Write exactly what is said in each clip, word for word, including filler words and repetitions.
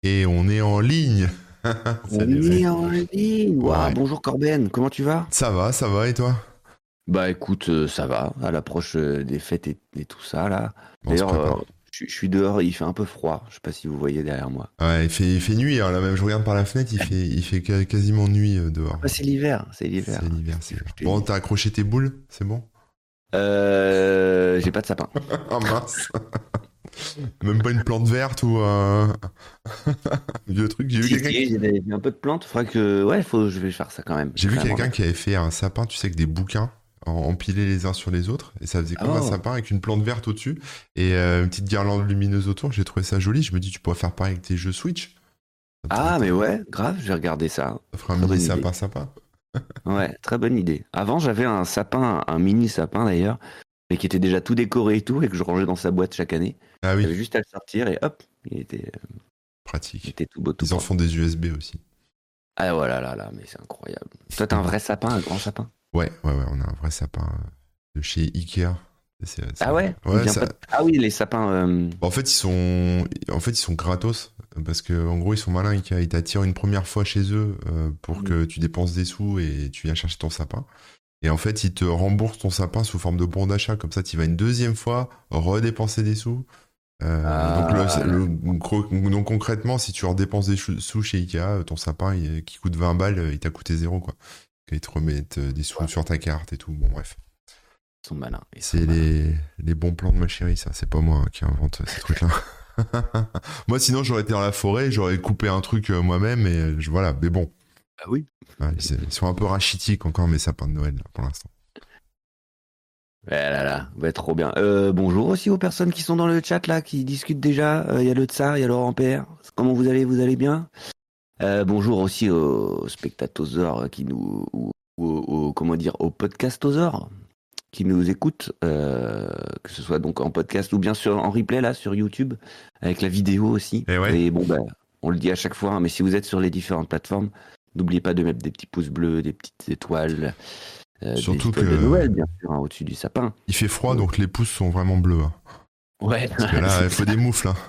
Et on est en ligne. On Salut Ray. est en ligne. Waouh, Ouais. bonjour Corben, comment tu vas? Ça va, ça va et toi? Bah écoute, euh, ça va, à l'approche euh, des fêtes et, et tout ça là. Bon, on se D'ailleurs, euh, prépare. je je suis dehors, il fait un peu froid. Je sais pas si vous voyez derrière moi. Ouais, il fait, il fait nuit, hein, là même je regarde par la fenêtre, il fait, il fait ca- quasiment nuit euh, dehors. Ah, c'est l'hiver, c'est C'est l'hiver. l'hiver, Qu'est-ce que c'est tu veux que l'hiver. je te Bon, dise? t'as accroché tes boules, c'est bon? Euh, j'ai pas de sapin. Ah mince. Même pas une plante verte ou un vieux truc. J'ai vu Si, quelqu'un si, qui... j'ai des- j'ai un peu de plantes. Faudrait que, ouais, faut, je vais faire ça quand même. Je J'ai vais vu faire quelqu'un moi-même. qui avait fait un sapin, tu sais, avec des bouquins en- empilés les uns sur les autres, et ça faisait comme un Oh, sapin avec une plante verte au-dessus et euh, une petite guirlande lumineuse autour. J'ai trouvé ça joli. Je me dis, tu pourrais faire pareil avec tes jeux Switch. Ça te ferait, ah mais ouais, grave, je vais regarder ça. ça ferait un Très mini bonne idée. sapin sympa. Ouais, très bonne idée. Avant, j'avais un sapin, un mini sapin d'ailleurs, mais qui était déjà tout décoré et tout, et que je rangeais dans sa boîte chaque année. Ah oui, J'avais juste à le sortir et hop, il était, il pratique. était tout beau, tout Ils en font propre. des U S B aussi. Ah voilà, là, là, mais c'est incroyable. Toi, t'as un vrai sapin, un grand sapin? Ouais, ouais, ouais, on a un vrai sapin euh, de chez Ikea. C'est, Ah c'est- ouais? Il Ouais, vient pas ça... de... Ah oui, les sapins. euh, En fait, ils sont, en fait, ils sont gratos parce que en gros, ils sont malins. Ikea, ils t'attirent une première fois chez eux euh, pour hmm. que tu dépenses des sous et tu viens chercher ton sapin. Et en fait, ils te remboursent ton sapin sous forme de bon d'achat. Comme ça, tu vas une deuxième fois redépenser des sous. Euh, donc, le, Ah, le- gros- donc concrètement, si tu redépenses des chou- sous chez Ikea, ton sapin il- qui coûte vingt balles, il t'a coûté zéro quoi. Ils te remettent euh, des sous ouais, sur ta carte et tout. Bon, bref. ils sont malins, ils sont C'est malins. les, les bons plans de ma chérie, ça. C'est pas moi hein, qui invente ces trucs-là. Moi, sinon, j'aurais été dans la forêt, j'aurais coupé un truc euh, moi-même et euh, je- voilà. Mais bon, Ah oui. ouais, ils, ils sont un peu rachitiques encore mes sapins de Noël là, pour l'instant. Ouais, là, là, ouais, trop bien. Euh, bonjour aussi aux personnes qui sont dans le chat là, qui discutent déjà. Euh, Il y a le Tsar, il y a Laurent Père. Comment vous allez? Vous allez bien? Euh, bonjour aussi aux spectatoseurs qui nous, ou, ou- ou- comment dire, aux podcastoseurs qui nous écoutent, euh, que ce soit donc en podcast ou bien sûr en replay là sur YouTube avec la vidéo aussi. Et ouais, Et bon ben, on le dit à chaque fois, hein, mais si vous êtes sur les différentes plateformes, n'oubliez pas de mettre des petits pouces bleus, des petites étoiles, euh, des surtout étoiles de que Noël bien sûr hein, au-dessus du sapin. il fait froid, Euh, donc les pouces sont vraiment bleus. Hein. Ouais, Parce que là, c'est il faut ça. des moufles. Hein.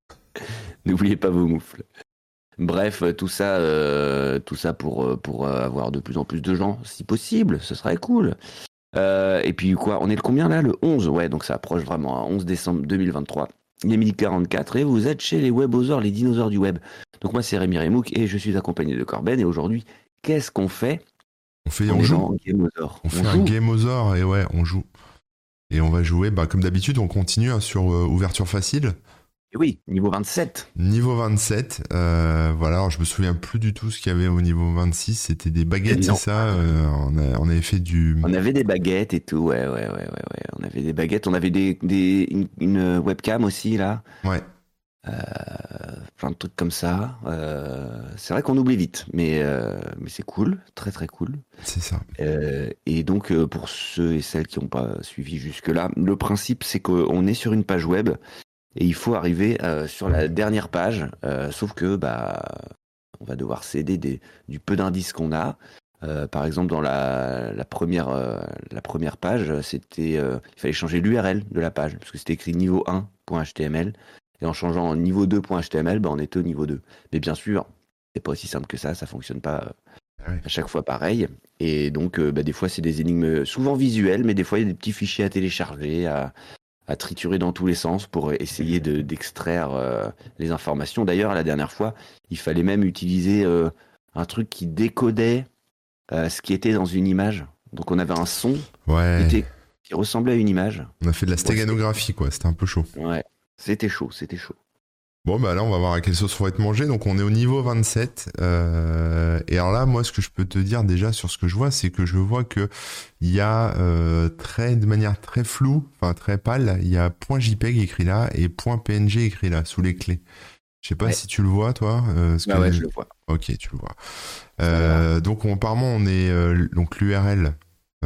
N'oubliez pas vos moufles. Bref, euh, tout ça, euh, tout ça pour, euh, pour euh, avoir de plus en plus de gens, si possible, ce serait cool. Euh, et puis quoi, on est le combien là? Le onze, ouais, donc ça approche vraiment, hein, onze décembre deux mille vingt-trois. Il est midi quarante-quatre et vous êtes chez les webosaures, les dinosaures du web. Donc moi c'est Rémi Remouk et je suis accompagné de Corben et aujourd'hui, qu'est-ce qu'on fait? On fait, On on est joue. dans Gameosaur. On On fait un joue? Gameosaur et ouais, on joue. Et on va jouer, bah, comme d'habitude, on continue hein, sur euh, ouverture facile. Et oui, niveau vingt-sept. Niveau vingt-sept, euh, voilà, alors je me souviens plus du tout ce qu'il y avait au niveau vingt-six, c'était des baguettes, c'est Non. ça euh, on, a- on avait fait du... On avait des baguettes et tout, ouais, ouais, ouais, ouais, ouais. On avait des baguettes, on avait des, des, une, une webcam aussi là. Ouais, Euh, plein de trucs comme ça. Euh, c'est vrai qu'on oublie vite, mais, euh, mais c'est cool, très très cool. c'est ça. Euh, et donc, euh, pour ceux et celles qui n'ont pas suivi jusque-là, le principe c'est qu'on est sur une page web et il faut arriver euh, sur la dernière page, euh, sauf que bah, on va devoir céder des, du peu d'indices qu'on a. Euh, par exemple, dans la, la, première, euh, la première page, c'était, euh, il fallait changer l'U R L de la page, parce que c'était écrit niveau un point H T M L. Et en changeant en niveau deux point H T M L, bah, on était au niveau deux. Mais bien sûr, c'est pas aussi simple que ça, ça fonctionne pas Ah ouais. à chaque fois pareil. Et donc, euh, bah, des fois, c'est des énigmes souvent visuelles, mais des fois, il y a des petits fichiers à télécharger, à, à triturer dans tous les sens pour essayer de, d'extraire euh, les informations. D'ailleurs, la dernière fois, il fallait même utiliser euh, un truc qui décodait euh, ce qui était dans une image. Donc, on avait un son qui, Ouais, était, qui ressemblait à une image. on a fait de la Ouais, c'était, stéganographie, quoi, c'était un peu chaud. ouais, c'était chaud, c'était chaud. Bon, bah là, on va voir à quelle sauce on va être mangé. Donc, on est au niveau vingt-sept. Euh, et alors là, moi, ce que je peux te dire déjà sur ce que je vois, c'est que je vois que il y a euh, très, de manière très floue, enfin très pâle, il y a .jpeg écrit là et .png écrit là, sous les clés. Je sais pas Ouais, si tu le vois, toi. Euh, parce bah ouais, que... je le vois. Ok, tu le vois. Ça a l'air. Euh, donc, on, apparemment, on est euh, donc l'U R L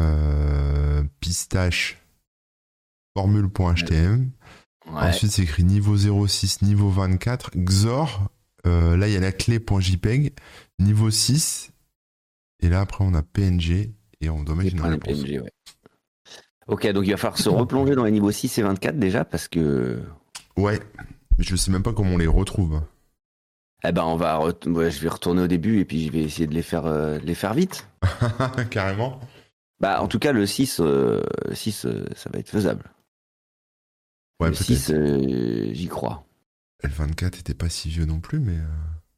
euh, pistache formule.htm. Ouais. Ensuite, c'est écrit niveau zéro six, niveau vingt-quatre, Xor. Euh, là, il y a la clé .jpeg, niveau six. Et là, après, on a P N G et on doit Les mettre une points des réponse. P N G, ouais. Ok, donc il va falloir se replonger dans les niveaux six et vingt-quatre déjà, parce que... Ouais, mais je sais même pas comment on les retrouve. Eh ben, on va, ret- ouais, je vais retourner au début et puis je vais essayer de les faire, euh, les faire vite. Carrément. Bah, en tout cas, le six, euh, six, euh, ça va être faisable. Ouais, Le six, peut-être. euh, j'y crois. Le vingt-quatre était pas si vieux non plus, mais euh,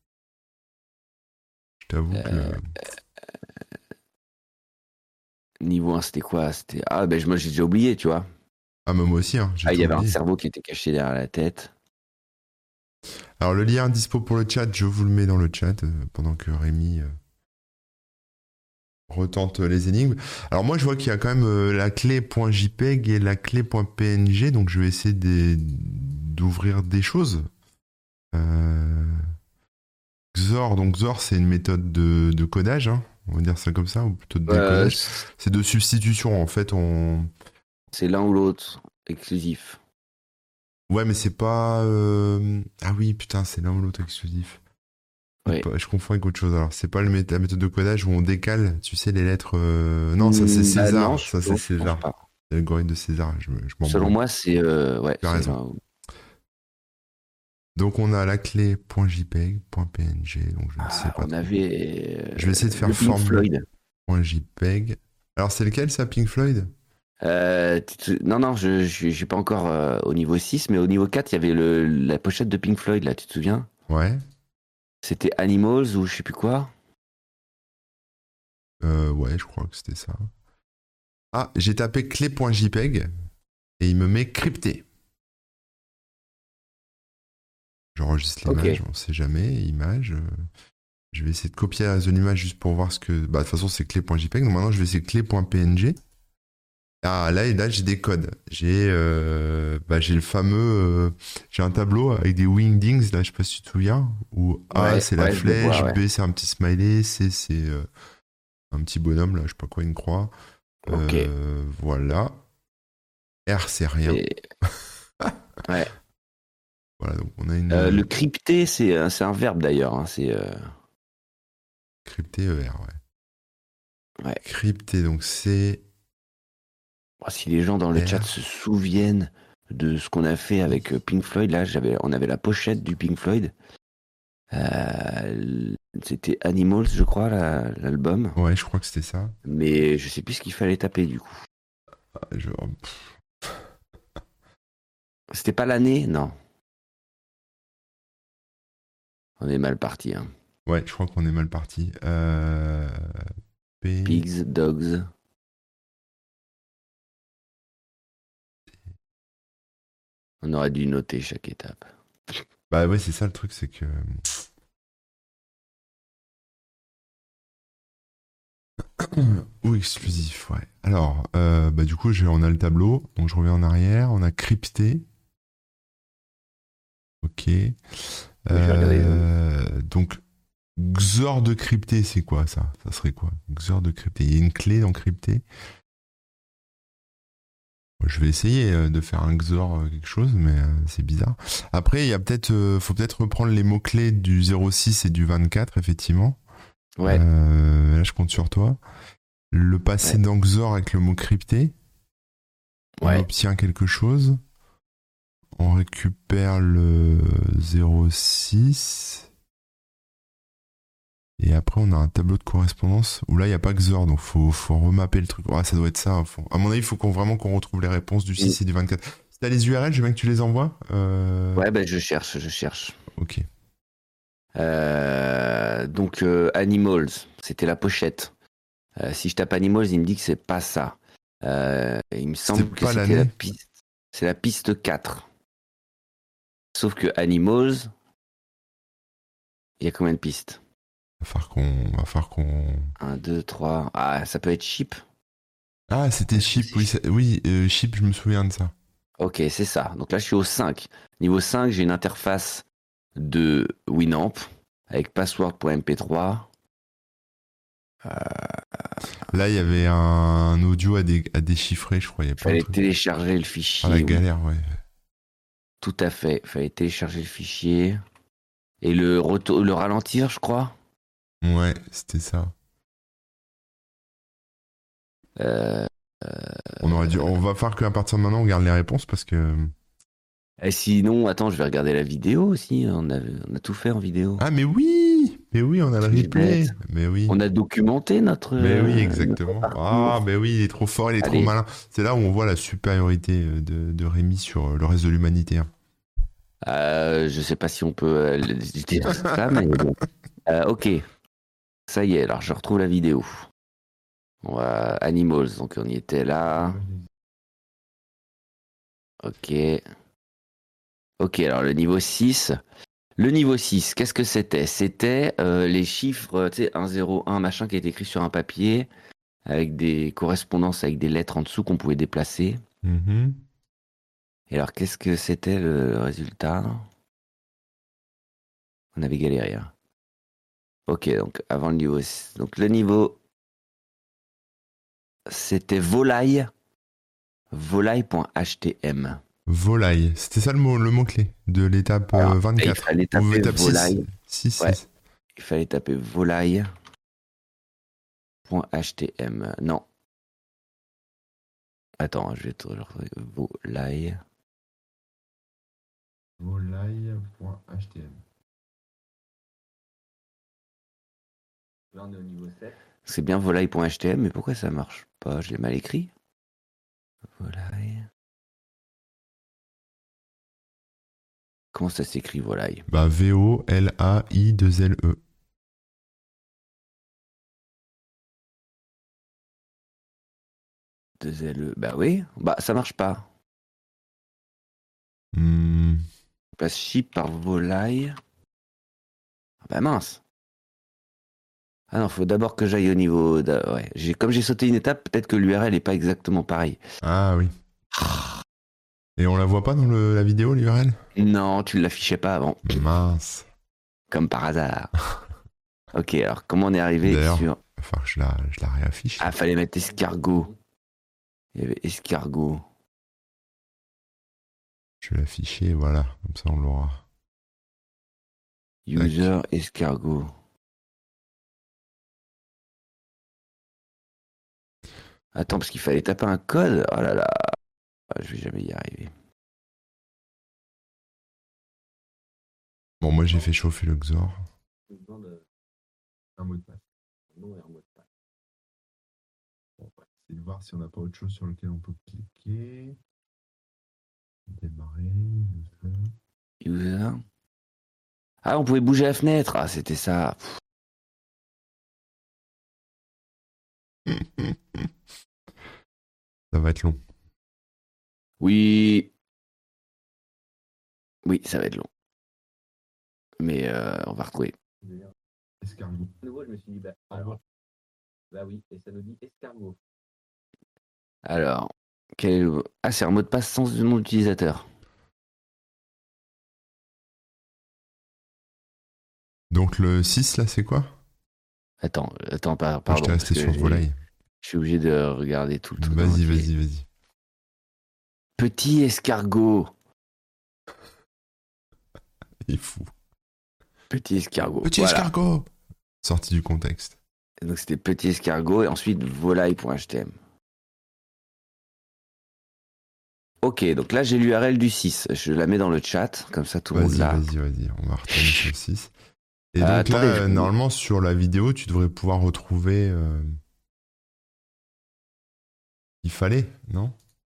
je t'avoue que... Euh, Niveau un, c'était quoi? C'était... Ah, ben, je- moi, j'ai déjà oublié, tu vois. Ah, mais moi aussi, hein, j'ai Ah, il tout y avait un oublié. cerveau qui était caché derrière la tête. Alors, le lien dispo pour le chat, je vous le mets dans le chat, euh, pendant que Rémi euh, retente les énigmes. Alors, moi, je vois qu'il y a quand même euh, la clé .jpeg et la clé .png, donc je vais essayer de- d'ouvrir des choses. Euh, Xor, donc Xor, c'est une méthode de, de codage, hein, on va dire ça comme ça, ou plutôt de Euh, décodage. C'est de substitution, en fait, on... c'est l'un ou l'autre, exclusif. Ouais, mais c'est pas... euh, Ah oui, putain, c'est l'un ou l'autre exclusif. Oui. Je confonds avec autre chose. Alors, c'est pas le mé- la méthode de codage où on décale, tu sais, les lettres... euh, Non, ça c'est Hmm, bah non, César, je, ça c'est non, je pense César. pas. C'est l'algorithme de César, je, me- je Selon m'embrouille. moi, c'est euh, ouais, Tu as c'est raison. l'un. Donc, on a la clé .jpeg, .png, donc je ne sais Ah, pas on trop. avait euh, Je vais essayer de faire le Pink forme Floyd. .jpeg. Alors, c'est lequel, ça, Pink Floyd? Euh, tu te- non, non, je je je suis pas encore euh, au niveau six, mais au niveau quatre, il y avait le, la pochette de Pink Floyd, là, tu te souviens? Ouais. C'était Animals ou je sais plus quoi. Euh, ouais, je crois que c'était ça. Ah, j'ai tapé clé.jpeg et il me met crypté. J'enregistre Ok. l'image, on sait jamais, image. euh, Je vais essayer de copier la zone image juste pour voir ce que... Bah, de toute façon, c'est clé.jpeg. Donc maintenant, je vais essayer clé.png. Ah, là, et là, j'ai des codes. J'ai euh, bah, j'ai le fameux... euh, J'ai un tableau avec des wingdings, là, je sais pas si tu te souviens. Où A, Ouais, c'est la ouais, je le flèche, vois, ouais. B, c'est un petit smiley, C, c'est euh, un petit bonhomme, là, je sais pas quoi, une croix. Ok. Euh, voilà. R, c'est rien. Et ouais. Voilà, donc on a une Euh, euh, le crypté, c'est un- c'est un verbe d'ailleurs, hein, c'est euh, crypté E R, ouais. ouais. Crypté, donc c'est Bon, si les gens dans le chat R. se souviennent de ce qu'on a fait avec euh, Pink Floyd, là, j'avais, on avait la pochette du Pink Floyd. Euh, C'était Animals, je crois, la- l'album. Ouais, je crois que c'était ça. Mais je sais plus ce qu'il fallait taper du coup. Ah, je- C'était pas l'année? Non. On est mal parti, hein. Ouais, je crois qu'on est mal parti. Euh... P... Pigs, dogs. On aurait dû noter chaque étape. Bah ouais, c'est ça le truc, c'est que... Ou exclusif, ouais. Alors, euh, bah du coup, j'ai- on a le tableau, donc je reviens en arrière, on a crypté. Ok. Mais je vais regarder. Euh, donc, Xor de crypté, c'est quoi ça? Ça serait quoi? Xor de crypté. Il y a une clé dans crypté. Je vais essayer euh, de faire un Xor euh, quelque chose, mais euh, c'est bizarre. Après, il y a peut-être, euh, faut peut-être reprendre les mots-clés du zéro six et du vingt-quatre, effectivement. Ouais, Euh, là, je compte sur toi. Le passer ouais, dans Xor avec le mot crypté. On ouais. obtient quelque chose. On récupère le zéro six. Et après, on a un tableau de correspondance où là, il n'y a pas Xor, donc faut, faut remapper le truc. Ouais, ça doit être ça. Faut... À mon avis, il faut qu'on, vraiment qu'on retrouve les réponses du six et du vingt-quatre. Si t'as les U R L, je veux bien que tu les envoies. Euh... Ouais, ben je cherche, je cherche. Ok. Euh, donc, euh, Animals, c'était la pochette. Euh, si je tape Animals, il me dit que c'est pas ça. Euh, il me C'était semble que pas c'était la l'année. piste. C'est la piste quatre. Sauf que Animals, il y a combien de pistes? Va falloir qu'on, va falloir qu'on. Un, deux, trois. Ah, ça peut être Sheep. Ah, c'était Est-ce que Chip, c'est oui, Sheep? ça- oui, euh, Chip, je me souviens de ça. Ok, c'est ça. Donc là, je suis au cinq. Niveau cinq, j'ai une interface de Winamp avec password.mp trois. Là, il y avait un audio à, dé- à déchiffrer, je crois. Il y a Il plein de fallait trucs. télécharger le Ah, fichier. la Oui, galère, ouais. tout à fait. Il fallait télécharger le fichier. Et le, retour, le ralentir, je crois. Ouais, c'était ça. Euh, On aurait dû. On va faire qu'à partir de maintenant, on garde les réponses parce que Et sinon, attends, je vais regarder la vidéo aussi. On a, on a tout fait en vidéo. Ah, mais oui! Mais oui, on a le Je suis replay. bête. Mais oui. On a documenté notre, Mais oui, euh, notre exactement. Ah, parcours. mais oui, il est trop fort, il est trop Allez, malin. C'est là où on voit la supériorité euh, de, de Rémi sur euh, le reste de l'humanité, hein. euh, je sais pas si on peut euh, le dire ça, mais bon. Euh, ok, ça y est, alors je retrouve la vidéo. On va Animals, donc on y était là. Ok. Ok, alors le niveau six. Le niveau six, qu'est-ce que c'était? C'était euh, les chiffres, tu sais, un zéro un machin qui est écrit sur un papier, avec des correspondances avec des lettres en dessous qu'on pouvait déplacer. Mhm. Et alors, qu'est-ce que c'était le résultat? On avait galéré, hein. Ok, donc avant le niveau six. Donc le niveau, c'était volaille, volaille.htm. Volaille. C'était ça le mot, le mot-clé de l'étape euh, Alors, il vingt-quatre. fallait Ou taper étape six. volaille. six, Ouais, six. il fallait taper volaille.htm. Non, attends, je vais te retrouver. Volaille. Volaille.htm. Là, on est au niveau sept. C'est bien volaille.htm, mais pourquoi ça marche pas? Je l'ai mal écrit. Volaille. Comment ça s'écrit, volaille? Bah, V-O-L-A-I-deux-L-E. Deux L E. Bah oui. Bah, ça marche pas. Hmm. On passe ship par volaille. Ah bah mince. Ah non, faut d'abord que j'aille au niveau. d'a- Ouais. J'ai... Comme j'ai sauté une étape, peut-être que l'U R L est pas exactement pareil. Ah oui. Et on la voit pas dans le- la vidéo, l'U R L? Non, tu ne l'affichais pas avant. Mince. Comme par hasard. Ok, alors comment on est arrivé D'ailleurs, sur. il va falloir que je la, je la réaffiche. Ah, fallait mettre escargot. Il y avait escargot. Je vais l'afficher, voilà. Comme ça, on l'aura. User escargot. Attends, parce qu'il fallait taper un code. Oh là là. Ah, je vais jamais y arriver. Bon, moi, j'ai fait chauffer le Xor. Un mot de passe. Non, un mot de passe. Bon, on va essayer de voir si on n'a pas autre chose sur lequel on peut cliquer. Démarrer. User. Ah, on pouvait bouger la fenêtre. Ah, c'était ça. Ça va être long. Oui. Oui, ça va être long. Mais euh, on va retrouver. Escargot. De nouveau, je me suis dit, bah, alors, bah oui, et ça nous dit escargot. Alors, quel est le... Ah, c'est un mot de passe sans nom d'utilisateur. Donc, le six, là, c'est quoi? Attends, attends, par- Moi, j'étais pardon. resté Parce sur que j'ai- volaille. je suis obligé de regarder tout le truc en Vas-y, entier. vas-y, vas-y. Petit escargot. Il est fou. Petit escargot. Petit Voilà. escargot! Sorti du contexte. Donc c'était petit escargot et ensuite volaille.htm. Ok, donc là j'ai l'U R L du six. Je la mets dans le chat, comme ça tout le monde Vas-y, l'a. vas-y, vas-y. On va retourner sur le six. Et Euh, donc attendez, là, je- euh, normalement, sur la vidéo, tu devrais pouvoir retrouver... euh, Il fallait, non?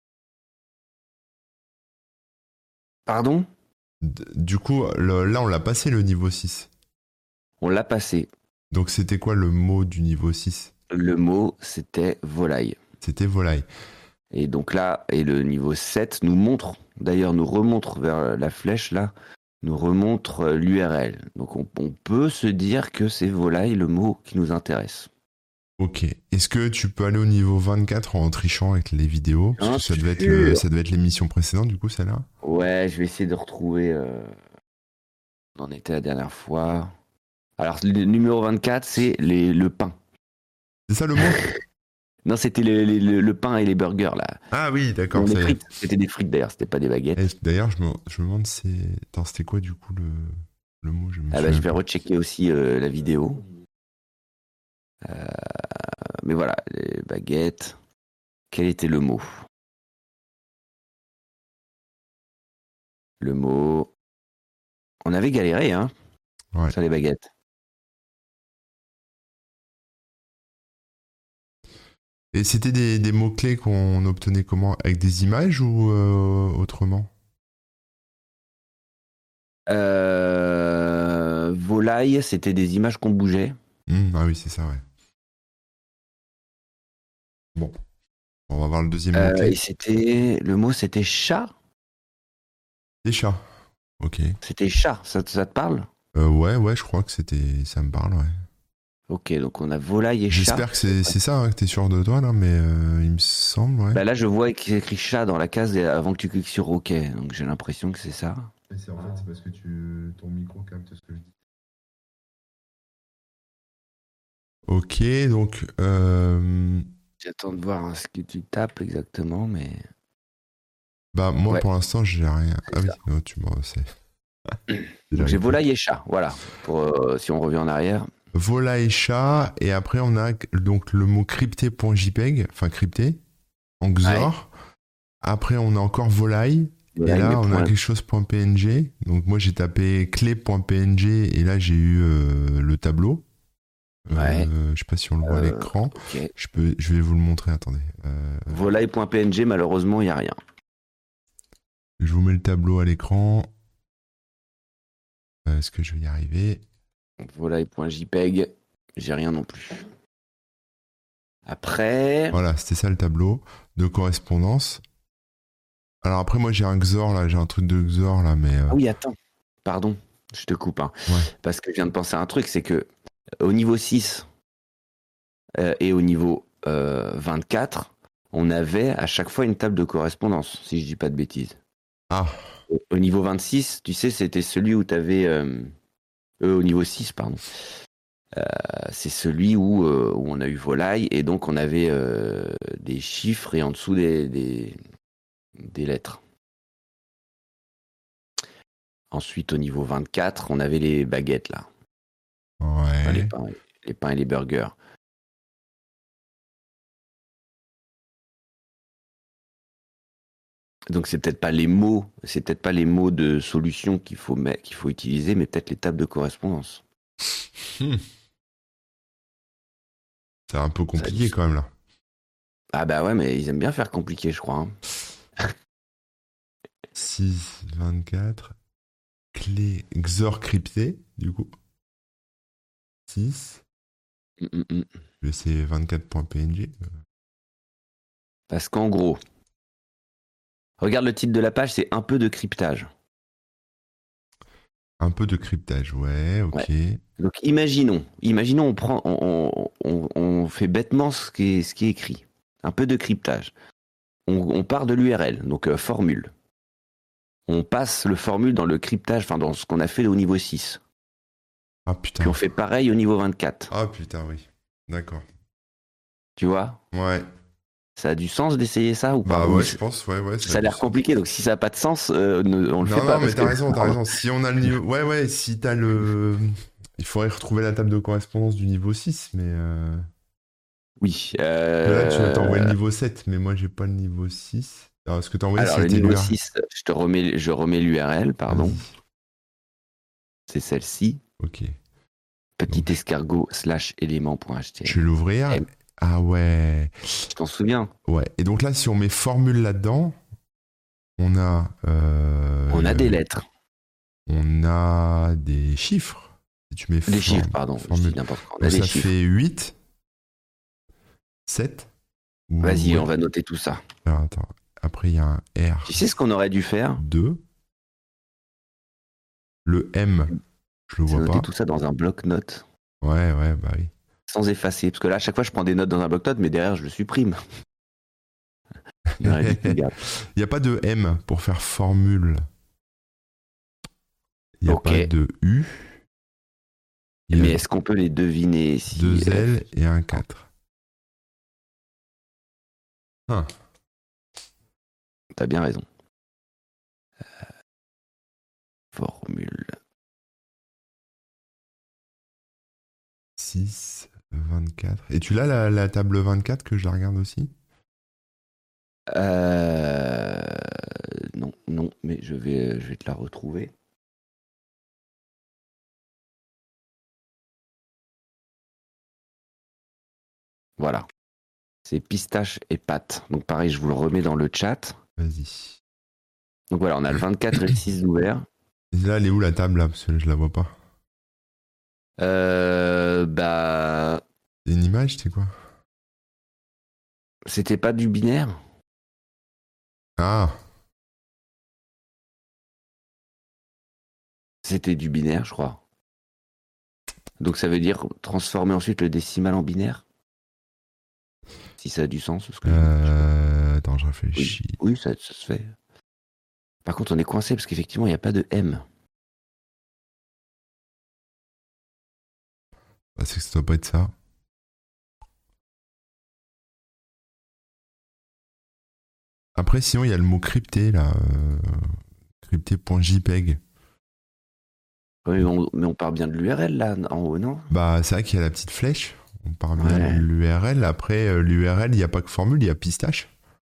Pardon? D- Du coup, le- là, on l'a passé le niveau six. On l'a passé. Donc c'était quoi le mot du niveau six? Le mot c'était volaille. C'était volaille. Et donc là, et le niveau sept nous montre, d'ailleurs nous remontre vers la flèche là, nous remontre l'U R L. Donc on, on peut se dire que c'est volaille le mot qui nous intéresse. Ok. Est-ce que tu peux aller au niveau vingt-quatre en trichant avec les vidéos? Parce Bien que ça devait être le, sûr. ça devait être l'émission précédente, du coup, celle-là. Ouais, je vais essayer de retrouver. Euh... On en était la dernière fois. Alors le numéro vingt-quatre, c'est les, le pain. C'est ça le mot? Non, c'était le, le- le- le pain et les burgers là. Ah oui, Non, d'accord, les ça y est. frites. C'était des frites d'ailleurs, c'était pas des baguettes. Eh, D'ailleurs, je me, je me demande c'est... Attends, c'était quoi du coup le, le mot? Je me Ah bah, souviens je vais plus. rechecker aussi euh, la vidéo. Euh, mais voilà, les baguettes. Quel était le mot? le mot. On avait galéré, hein, Ouais. sur les baguettes. Et c'était des, des mots-clés qu'on obtenait comment? Avec des images ou euh, autrement? Euh, volaille, c'était des images qu'on bougeait. Mmh, ah oui, c'est ça, ouais. Bon. On va voir le deuxième Euh, mot-clé. et c'était. Le mot, c'était chat. Des chats. Ok. C'était chat, ça, ça te parle? Euh, ouais, ouais, je crois que c'était... Ça me parle, ouais. Ok, donc on a volaille et chat. J'espère que c'est c'est ça, hein, que t'es sûr de toi, là, mais euh, il me semble, ouais. Bah là, je vois qu'il y a écrit chat dans la case avant que tu cliques sur OK. Donc j'ai l'impression que c'est ça. C'est en fait, c'est parce que tu, ton micro capte ce que je dis. Ok, donc... Euh, J'attends de voir hein, ce que tu tapes exactement, mais. bah, moi, Ouais, pour l'instant, j'ai rien. c'est Ah oui, ça. non, tu m'en sais. Donc j'ai volaille et chat, voilà. Pour, euh, si on revient en arrière. Volaille chat, et après, on a donc le mot crypté.jpeg, enfin crypté, en Xor. Après, on a encore volaille. Volaille, et là, mais on a point- quelque chose .png. Donc moi, j'ai tapé clé.png et là, j'ai eu euh, le tableau. Euh, Ouais. je sais pas si on le voit à Euh, l'écran. ok. Je peux, je vais vous le montrer. Attendez. Euh, Volaille.png, malheureusement, il n'y a rien. je vous mets le tableau à l'écran. Euh, Est-ce que je vais y arriver? Volaille.jpeg, j'ai rien non plus. Après. Voilà, c'était ça le tableau de correspondance. Alors après, moi, j'ai un Xor là, j'ai un truc de Xor là, mais. euh, Ah oui, attends. Pardon, je te coupe. Hein. Ouais. Parce que je viens de penser à un truc, c'est que au niveau six euh, et au niveau euh, vingt-quatre, on avait à chaque fois une table de correspondance, si je dis pas de bêtises. Ah, Au, au niveau vingt-six, tu sais, c'était celui où tu avais. Euh, euh, au niveau six, pardon. Euh, c'est celui où, euh, où on a eu volaille et donc on avait euh, des chiffres et en dessous des, des, des lettres. Ensuite, au niveau vingt-quatre, on avait les baguettes là. Enfin, les, ouais. pains, les pains et les burgers. Donc c'est peut-être pas les mots, c'est peut-être pas les mots de solution qu'il faut mettre, qu'il faut utiliser, mais peut-être les tables de correspondance. Hmm. C'est un peu compliqué quand même là. Ah bah ouais, mais ils aiment bien faire compliqué, je crois. Hein. six, vingt-quatre. Clé Xor crypté, du coup. six. Mm, mm, mm. Le c'est vingt-quatre.png. Parce qu'en gros, regarde le titre de la page, c'est un peu de cryptage. Un peu de cryptage, ouais, ok. Ouais. Donc imaginons, imaginons on prend, on, on, on fait bêtement ce qui est, ce qui est écrit. Un peu de cryptage. On, on part de l'U R L, donc euh, formule. On passe le formule dans le cryptage, enfin dans ce qu'on a fait au niveau six. Ah Puis putain. on fait pareil au niveau vingt-quatre. Ah putain, oui. D'accord. Tu vois? Ouais. Ça a du sens d'essayer ça ou pas? Bah Ou ouais, c- je pense, ouais, ouais. Ça a du l'air sens. compliqué, donc si ça n'a pas de sens, euh, ne- on le Non, fait pas. non, mais parce t'as que- raison, t'as raison. Si on a le niveau. Ouais, ouais, si t'as le. Il faudrait retrouver la table de correspondance du niveau six, mais. Euh... Oui. Là, tu euh, t'as envoyé le niveau sept, mais moi, j'ai pas le niveau six. Alors, ce que t'as envoyé, Alors le c'était niveau l'U R L. six, je te remets, je remets l'U R L, pardon. Vas-y. C'est celle-ci. Ok. Petit Donc, escargot slash élément.html. je vais l'ouvrir. M. Ah ouais. Tu t'en souviens? Ouais. Et donc là, si on met formule là-dedans, on a. euh, On a des lettres. On a des chiffres. Si tu mets Des form- chiffres, pardon. Je formule. dis n'importe quoi. On a Donc des ça chiffres. fait huit, sept. ou- Vas-y, ouais. on va noter tout ça. Alors, attends. Après, il y a un R Tu sais ce qu'on aurait dû faire? deux. Le M, je le C'est vois noter pas. tout ça dans un bloc-notes. Ouais, ouais, bah oui. Sans effacer. Parce que là, à chaque fois, je prends des notes dans un bloc-notes, mais derrière, je le supprime. Il aurait dit, fais gaffe. Il n'y a pas de M pour faire formule. Il n'y a Ok. pas de U. Il y Mais a est-ce qu'on peut les deviner si deux euh, L et un quatre. Ah. T'as bien raison. Euh, formule. six, vingt-quatre. Et tu l'as la, la table vingt-quatre que je la regarde aussi? Euh, non, non, mais je vais, je vais te la retrouver. Voilà. C'est pistache et pâte. Donc pareil, je vous le remets dans le chat. Vas-y. Donc voilà, on a le vingt-quatre et le six d'ouvert. Et là, elle est où la table là? Parce que je la vois pas. Euh, bah, C'est une image, c'est quoi? c'était pas du binaire? Ah, C'était du binaire, je crois. Donc ça veut dire transformer ensuite le décimal en binaire? Si ça a du sens, ce que je dis. euh... attends, je Oui, réfléchis. oui ça, ça se fait. Par contre, on est coincé parce qu'effectivement, il n'y a pas de M. Bah, c'est que ça doit pas être ça. Après, sinon, il y a le mot crypté là. Euh... crypté.jpeg. Oui, mais on, mais on part bien de l'U R L là, en haut, non? Bah, c'est vrai qu'il y a la petite flèche. On parle bien Ouais. de l'U R L. Après, euh, l'U R L, il n'y a pas que formule, il y a pistache.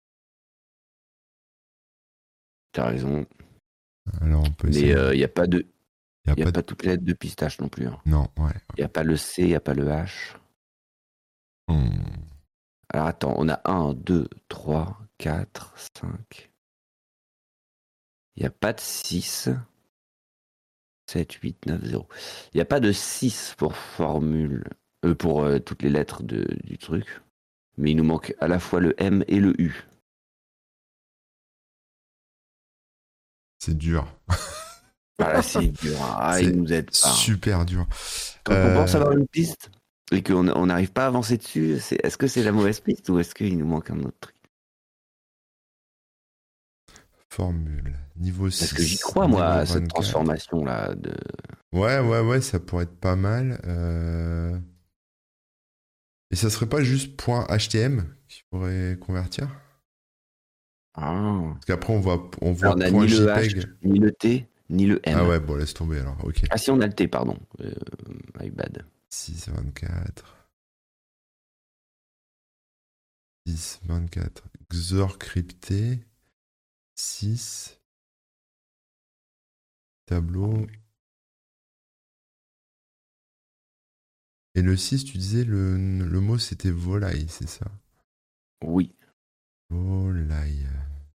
T'as raison. Alors, on peut Mais essayer. il euh, n'y a pas de. Il Il n'y n'y a a pas pas de... toutes les lettres de pistache non plus. Hein. Non, ouais. Il n'y a pas le C, il n'y a pas le H. Hmm. Alors attends, on a un, deux, trois, quatre, cinq. Il n'y a pas de six. sept, huit, neuf, zéro. Il n'y a pas de six pour formule. Euh, pour euh, toutes les lettres de, du truc. Mais il nous manque à la fois le M et le U. C'est dur. Voilà, c'est dur. Ah, C'est il nous aide pas. super dur. Quand on pense avoir une piste et qu'on on n'arrive pas à avancer dessus, c'est, est-ce que c'est la mauvaise piste ou est-ce qu'il nous manque un autre truc? Formule. Niveau six. Parce que j'y crois, moi, à cette transformation-là. De... Ouais, ouais, ouais, ça pourrait être pas mal. Euh... Et ça serait pas juste .htm qu'il faudrait convertir? Ah. Parce qu'après, on voit, on voit Alors, on a ni le .jpeg. H, ni le T, ni le M. Ah ouais, bon, laisse tomber alors, ok. Ah si, on a le T, pardon. Euh, my bad. six, vingt-quatre. six, vingt-quatre. Xor crypté. six. Tableau. Et le six, tu disais, le, le mot c'était volaille, c'est ça? Oui. Volaille.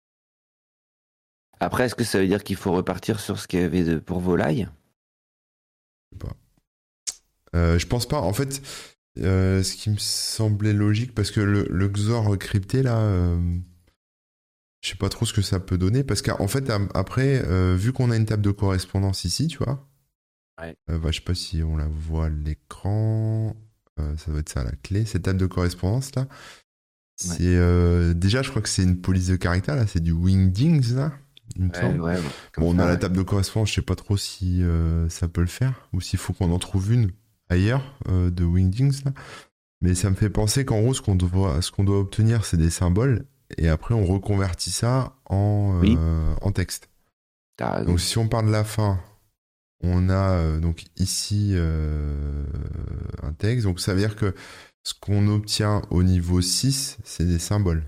Après, est-ce que ça veut dire qu'il faut repartir sur ce qu'il y avait de, pour volaille? Je sais pas. Euh, je pense pas. En fait, euh, ce qui me semblait logique, parce que le, le Xor crypté, là, euh, je sais pas trop ce que ça peut donner, parce qu'en fait, après, euh, vu qu'on a une table de correspondance ici, tu vois, ouais. euh, bah, je sais pas si on la voit à l'écran, euh, ça doit être ça, la clé, cette table de correspondance, là, c'est ouais. euh, déjà, je crois que c'est une police de caractère, là, c'est du wingdings, là. Il me ouais, semble. Ouais, bon, on ça, a ouais. la table de correspondance, je sais pas trop si euh, ça peut le faire, ou s'il faut qu'on en trouve une ailleurs euh, de wingdings, là. Mais ça me fait penser qu'en gros, ce qu'on doit, ce qu'on doit obtenir, c'est des symboles, et après, on reconvertit ça en, euh, oui. en texte. Donc, si on part de la fin, on a euh, donc ici euh, un texte. Donc, ça veut dire que ce qu'on obtient au niveau six, c'est des symboles.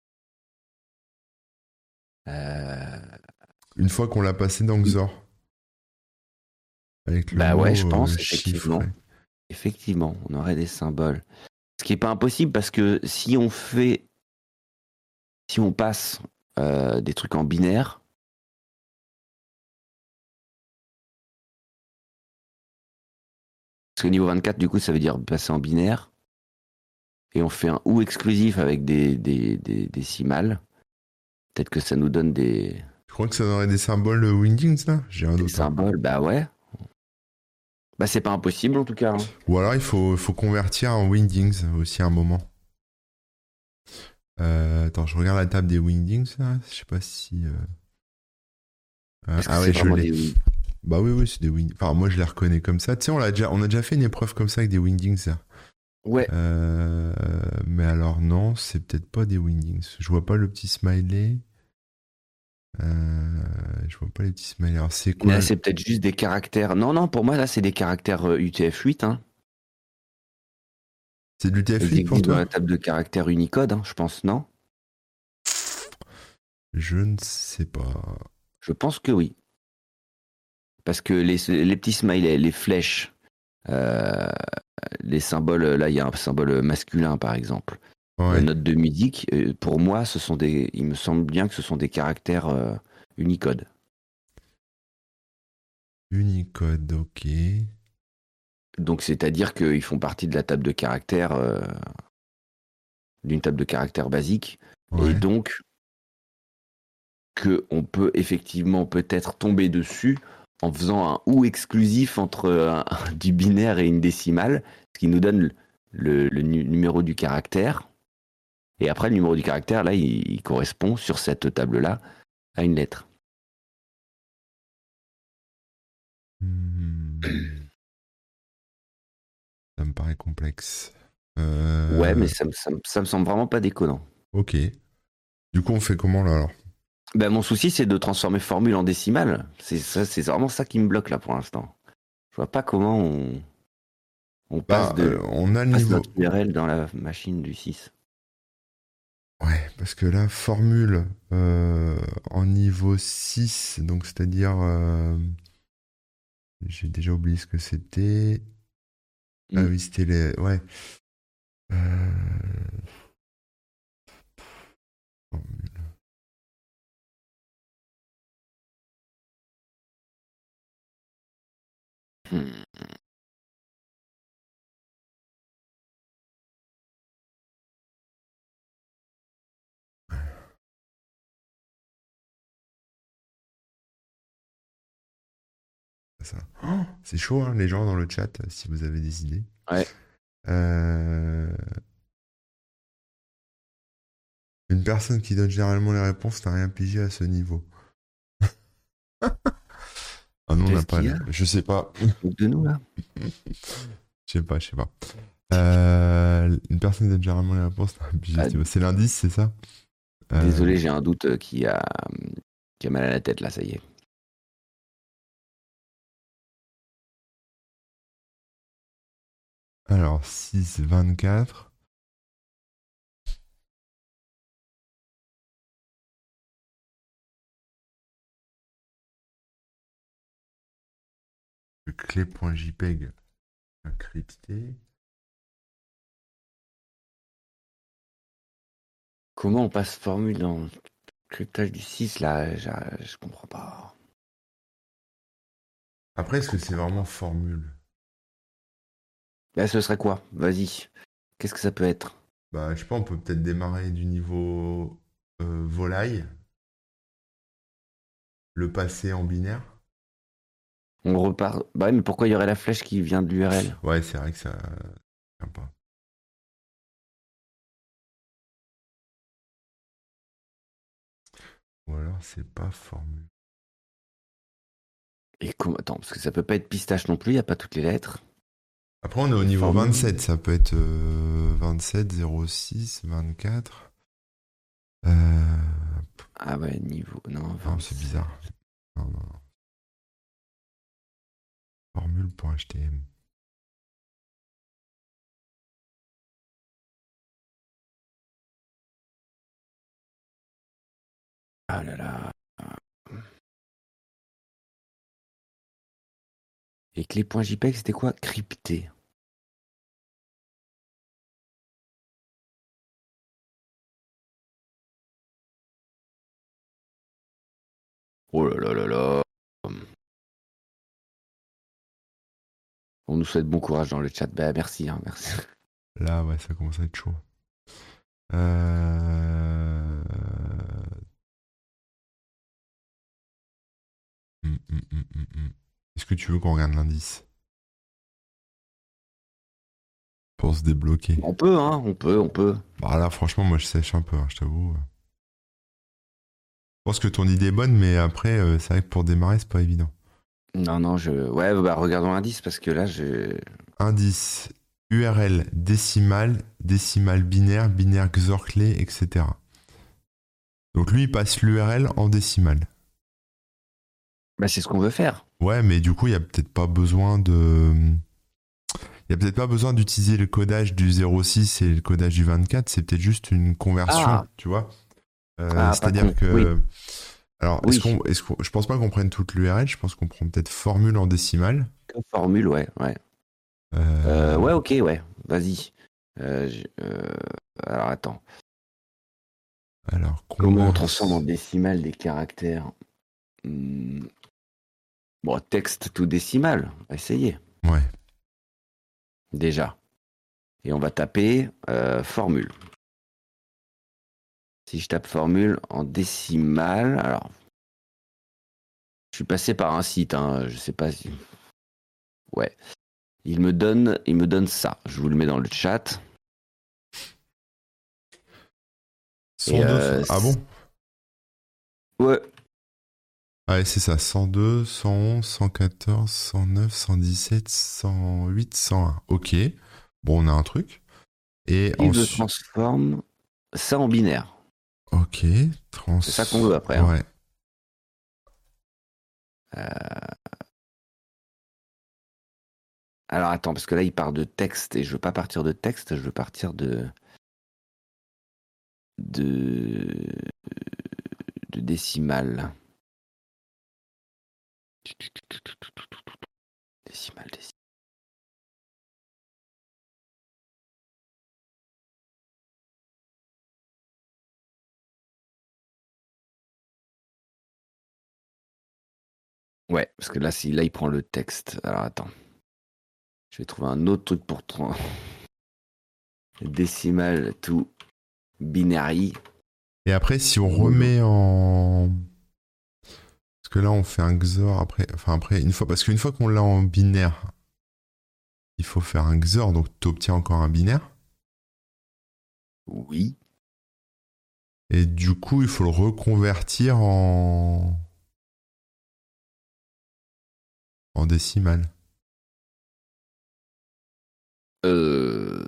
Euh... Une fois qu'on l'a passé dans Xor. Avec le bah mot, ouais, je pense, euh, effectivement. chiffré. Effectivement, on aurait des symboles. Ce qui n'est pas impossible parce que si on fait, si on passe euh, des trucs en binaire, parce qu'au niveau vingt-quatre, du coup, ça veut dire passer en binaire, et on fait un ou exclusif avec des, des, des décimales, peut-être que ça nous donne des... Tu crois que ça donnerait des symboles euh, wingdings, là? J'ai un Des doute. symboles, bah ouais. Bah c'est pas impossible en tout cas. Hein. Ou alors il faut, faut convertir en wingdings aussi à un moment. Euh, attends, je regarde la table des wingdings là. Je sais pas si. Euh... Euh, ah ouais, je l'ai. Des... Bah oui, oui, c'est des wingdings. Enfin, moi je les reconnais comme ça. Tu sais, on, l'a déjà... on a déjà fait une épreuve comme ça avec des wingdings là. Ouais. Euh... Mais alors non, c'est peut-être pas des wingdings. Je vois pas le petit smiley. Euh, je vois pas les petits smileys. Alors c'est quoi? Là, c'est peut-être juste des caractères. Non, non, pour moi, là, c'est des caractères U T F huit. Hein. C'est de l'U T F huit pour toi? Dans la table de caractères Unicode, hein, je pense, non? Je ne sais pas. Je pense que oui. Parce que les, les petits smileys, les flèches, euh, les symboles, là, il y a un symbole masculin, par exemple. La Ouais. note de musique, euh, pour moi, ce sont des, il me semble bien que ce sont des caractères euh, Unicode. Unicode, ok. Donc, c'est-à-dire qu'ils font partie de la table de caractères, euh, d'une table de caractères basique. Et Ouais. donc, qu'on peut effectivement peut-être tomber dessus en faisant un ou exclusif entre un- du binaire et une décimale, ce qui nous donne le, le nu- numéro du caractère. Et après, le numéro du caractère, là, il, il correspond sur cette table-là à une lettre. Hmm, ça me paraît complexe. Ouais, mais Euh, ça, me- ça, me- ça me semble vraiment pas déconnant. ok. Du coup, on fait comment là alors? Ben, mon souci, c'est de transformer formule en décimale. C'est ça, c'est vraiment ça qui me bloque là pour l'instant. Je vois pas comment on, on passe Bah, de euh, on a le passe niveau. notre U R L dans la machine du six. Ouais, parce que là, formule euh, en niveau six, donc c'est-à-dire. euh, j'ai déjà oublié ce que c'était. Ah Mm. oui, c'était les. Ouais. Euh, formule. Mm. C'est ça. Oh, c'est chaud, hein, les gens dans le chat, si vous avez des idées. Ouais. Euh, Une personne qui donne généralement les réponses n'a rien pigé à ce niveau. Ah non, on n'a Qu'est-ce pas qu'il y les... a Je sais pas. de nous là? Je sais pas, je sais pas. Euh, Une personne qui donne généralement les réponses n'a rien pigé à Ah, ce niveau. C'est l'indice, c'est ça? Euh, désolé, j'ai un doute euh, qui a qui a mal à la tête là, ça y est. Alors, six, vingt-quatre. Le clé.jpeg encrypté. Comment on passe formule dans le cryptage du six là? Je, je comprends pas. Après, Je est-ce que c'est comprends vraiment pas. formule? Là, ce serait quoi? Vas-y. Qu'est-ce que ça peut être? Bah, je sais pas, on peut peut-être démarrer du niveau euh, volaille, le passer en binaire. On repart. Bah ouais, mais pourquoi il y aurait la flèche qui vient de l'U R L? Ouais, c'est vrai que ça vient pas. Ou alors, c'est pas formule. Et comment... Attends, parce que ça peut pas être pistache non plus, il n'y a pas toutes les lettres. Après, on est au Et niveau formule. vingt-sept, ça peut être euh, vingt-sept, zéro six, vingt-quatre. Euh... Ah ouais, niveau. Non, Non, c'est vingt-sept. bizarre. Non, non, non. Formule.htm. Ah là là. Et clé.jpeg, c'était quoi? Crypté. Oh là là là là. On nous souhaite bon courage dans le chat. Bah merci, hein, merci. Là, ouais, ça commence à être chaud. Euh... hum, hum, hum, hum, hum. Est-ce que tu veux qu'on regarde l'indice pour se débloquer? On peut, hein, on peut, on peut. Bah là, franchement, moi, je sèche un peu, hein, je t'avoue. Je pense que ton idée est bonne, mais après, euh, c'est vrai que pour démarrer, c'est pas évident. Non, non, je. Ouais, bah regardons l'indice parce que là, je. Indice, U R L, décimale, décimale binaire, binaire X O R clé, et cetera. Donc lui, il passe l'U R L en décimale. Bah c'est ce qu'on veut faire. Ouais, mais du coup, il y a peut-être pas besoin de... Il y a peut-être pas besoin d'utiliser le codage du zéro six et le codage du vingt-quatre, c'est peut-être juste une conversion, Ah, tu vois. Euh, Ah, pas con. c'est-à-dire que... Oui, Alors, est-ce oui. qu'on, est-ce qu'on, je pense pas qu'on prenne toute l'U R L, je pense qu'on prend peut-être formule en décimale. Comme formule, ouais, ouais. Euh, Euh, ouais, ok, ouais. Vas-y. Euh, je- euh, alors attends. alors, Comment on converse... transforme en décimale des caractères? Hmm. Bon, texte tout décimal. On va essayer. Ouais. Déjà. Et on va taper euh, formule. Si je tape formule en décimale, alors je suis passé par un site, hein, je sais pas si. Ouais. Il me donne, il me donne ça. Je vous le mets dans le chat. Et cent deux... euh, Ah bon? ouais. Ouais, c'est ça. cent deux, cent onze, cent quatorze, cent neuf, cent dix-sept, cent huit, cent un. Ok. Bon, on a un truc. Et Il me ensuite... transforme ça en binaire. Ok. Trans... C'est ça qu'on veut après. Hein. Ouais. Euh, Alors attends, parce que là il part de texte et je veux pas partir de texte, je veux partir de de de décimale. Décimale, décimale. Ouais, parce que là, si, là il prend le texte. Alors attends. Je vais trouver un autre truc pour toi. Décimale to binary. Et après, si on remet en... Parce que là, on fait un X O R après... Enfin, après, une fois... Parce qu'une fois qu'on l'a en binaire, il faut faire un X O R, donc tu obtiens encore un binaire. Oui. Et du coup, il faut le reconvertir en... en décimale. Euh...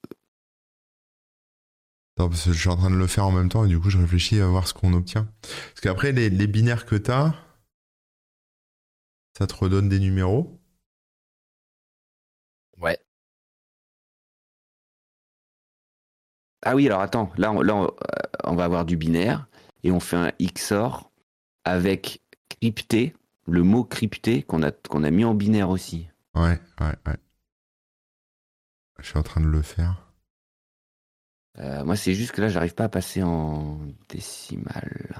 Attends, parce que je suis en train de le faire en même temps et du coup, je réfléchis à voir ce qu'on obtient. Parce qu'après, les, les binaires que tu as, ça te redonne des numéros. Ouais. Ah oui, alors attends. Là, on, là on, euh, on va avoir du binaire et on fait un X O R avec crypté, le mot crypté qu'on a, qu'on a mis en binaire aussi. Ouais, ouais, ouais. Je suis en train de le faire. Euh, moi, c'est juste que là, j'arrive pas à passer en décimale.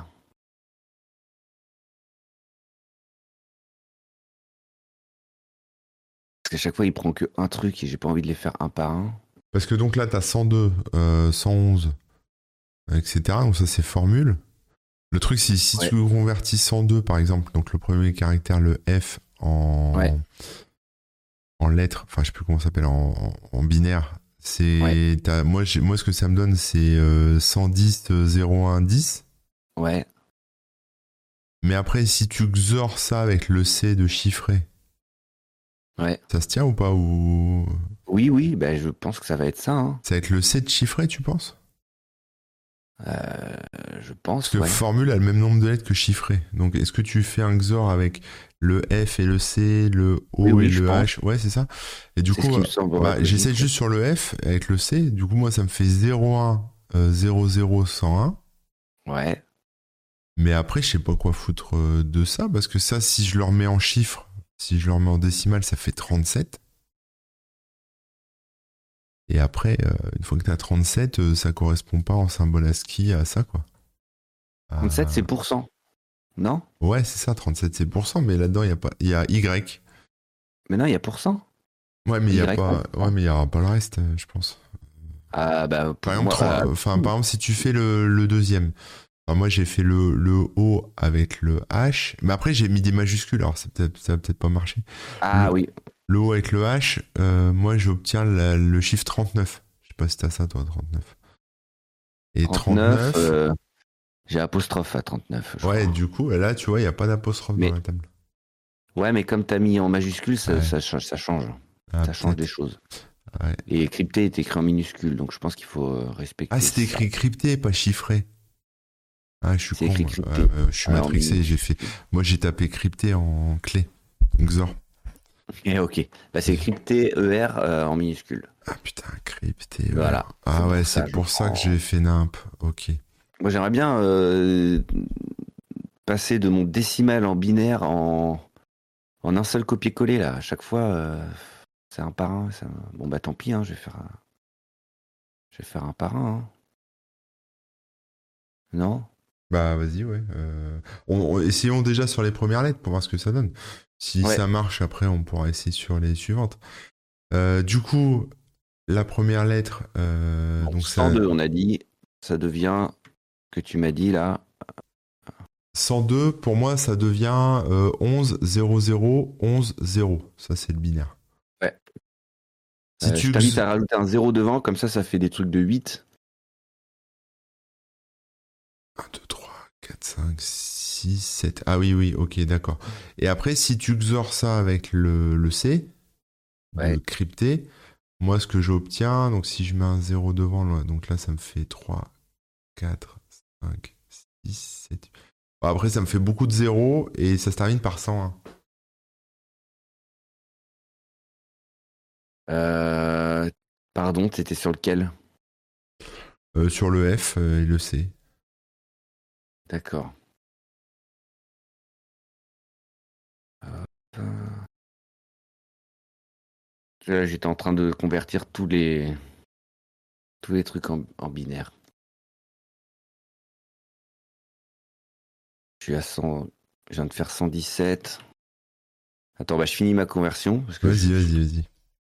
Parce qu'à chaque fois, il prend que un truc et j'ai pas envie de les faire un par un. Parce que donc là, tu as cent deux, euh, cent onze, et cetera. Donc ça, c'est formule. Le truc, c'est si Ouais. tu convertis cent deux, par exemple, donc le premier caractère, le F, en, Ouais. en lettres, enfin, je sais plus comment ça s'appelle, en, en, en binaire, c'est. Ouais. t'as- Moi, j'ai- moi, ce que ça me donne, c'est euh, cent dix, zéro un, dix. Ouais. Mais après, si tu xors ça avec le C de chiffré, Ouais. ça se tient ou pas ou... Oui, oui, ben, je pense que ça va être ça. Hein. C'est avec le C de chiffré, tu penses? Euh, je Parce pense, que ouais. formule a le même nombre de lettres que chiffré. Donc, est-ce que tu fais un xor avec le F et le C, le O Oui, oui, et je le pense. H? Ouais, c'est ça. Et du C'est coup, ce qui me euh, semble bah, j'essaie juste sur le F avec le C. Du coup, moi, ça me fait zéro un, euh, zéro zéro, cent un. Ouais. Mais après, je sais pas quoi foutre euh, de ça. Parce que ça, si je le remets en chiffres, si je le remets en décimale, ça fait trente-sept. Et après, euh, une fois que tu as trente-sept, euh, ça correspond pas en symbole ASCII à ça, quoi. trente-sept, c'est Euh, pour cent. Non? Ouais, c'est ça, trente-sept, c'est pour cent, mais là-dedans, il y a pas, il y a Y. Mais non, il y a pourcent. Ouais, mais il y a Y, pas, non. ouais, mais il y aura pas le reste, euh, je pense. Ah, bah, Par pour exemple, moi. trente, euh, enfin, par exemple, si tu fais le, le deuxième, enfin, moi, j'ai fait le, le O avec le H, mais après, j'ai mis des majuscules, alors ça peut-être, ça va peut-être pas marcher. Ah Le, oui. le O avec le H, euh, moi, j'obtiens la- le chiffre trente-neuf. Je sais pas si t'as ça, toi, trente-neuf. Et trente-neuf, trente-neuf, euh, j'ai apostrophe à trente-neuf, je ouais, crois. du coup, là, tu vois, il n'y a pas d'apostrophe dans Mais, la table. ouais, mais comme t'as mis en majuscule, ça, Ouais. ça, change- ça change. Ah, ça change des peut-être. choses. Ouais. Et crypté est écrit en minuscule, donc je pense qu'il faut euh, respecter. Ah, c'était ça. écrit crypté, pas chiffré. Ah, je suis C'est con. écrit moi. crypté. Ouais, ouais, je suis Alors, matrixé. mais- J'ai fait. Moi, j'ai tapé crypté en clé. Xor. Eh, ok. Bah, c'est crypté E R euh, en minuscule. Ah putain, crypté. Ouais. Voilà. Ah C'est ouais, pour c'est ça, je pour ça que prends- j'ai fait nimp. Ok. Moi, j'aimerais bien euh, passer de mon décimal en binaire en, en un seul copier-coller, là. À chaque fois, euh, c'est un par un. Ça... Bon, bah tant pis, hein, je vais faire un, je vais faire un par un. Hein. Non? Bah vas-y, ouais. Euh, on, on- essayons déjà sur les premières lettres pour voir ce que ça donne. Si Ouais. ça marche, après, on pourra essayer sur les suivantes. Euh, du coup, la première lettre, euh, Bon, donc ça, cent deux, on a dit. Ça devient, que tu m'as dit, là. cent deux, pour moi, ça devient euh, onze zéro zéro onze zéro. Ça, c'est le binaire. Ouais. Si Euh, je tu... t'invite à rajouter un zéro devant, comme ça, ça fait des trucs de huit. un, deux, trois, quatre, cinq, six, sept. Ah oui, oui, ok, d'accord. Et après, si tu xors ça avec le, le C, de Ouais. crypté, moi, ce que j'obtiens, donc si je mets un zéro devant, là, donc là, ça me fait trois, quatre, cinq, six, sept. Bon, après, ça me fait beaucoup de zéros et ça se termine par cent un. Euh, Pardon, t'étais sur lequel? Euh, sur le F euh, et le C. D'accord. Euh, Là, j'étais en train de convertir tous les, tous les trucs en, en binaire. Je suis à cent. Je viens de faire cent dix-sept. Attends, bah, je finis ma conversion. Parce que Vas-y, je... vas-y, vas-y.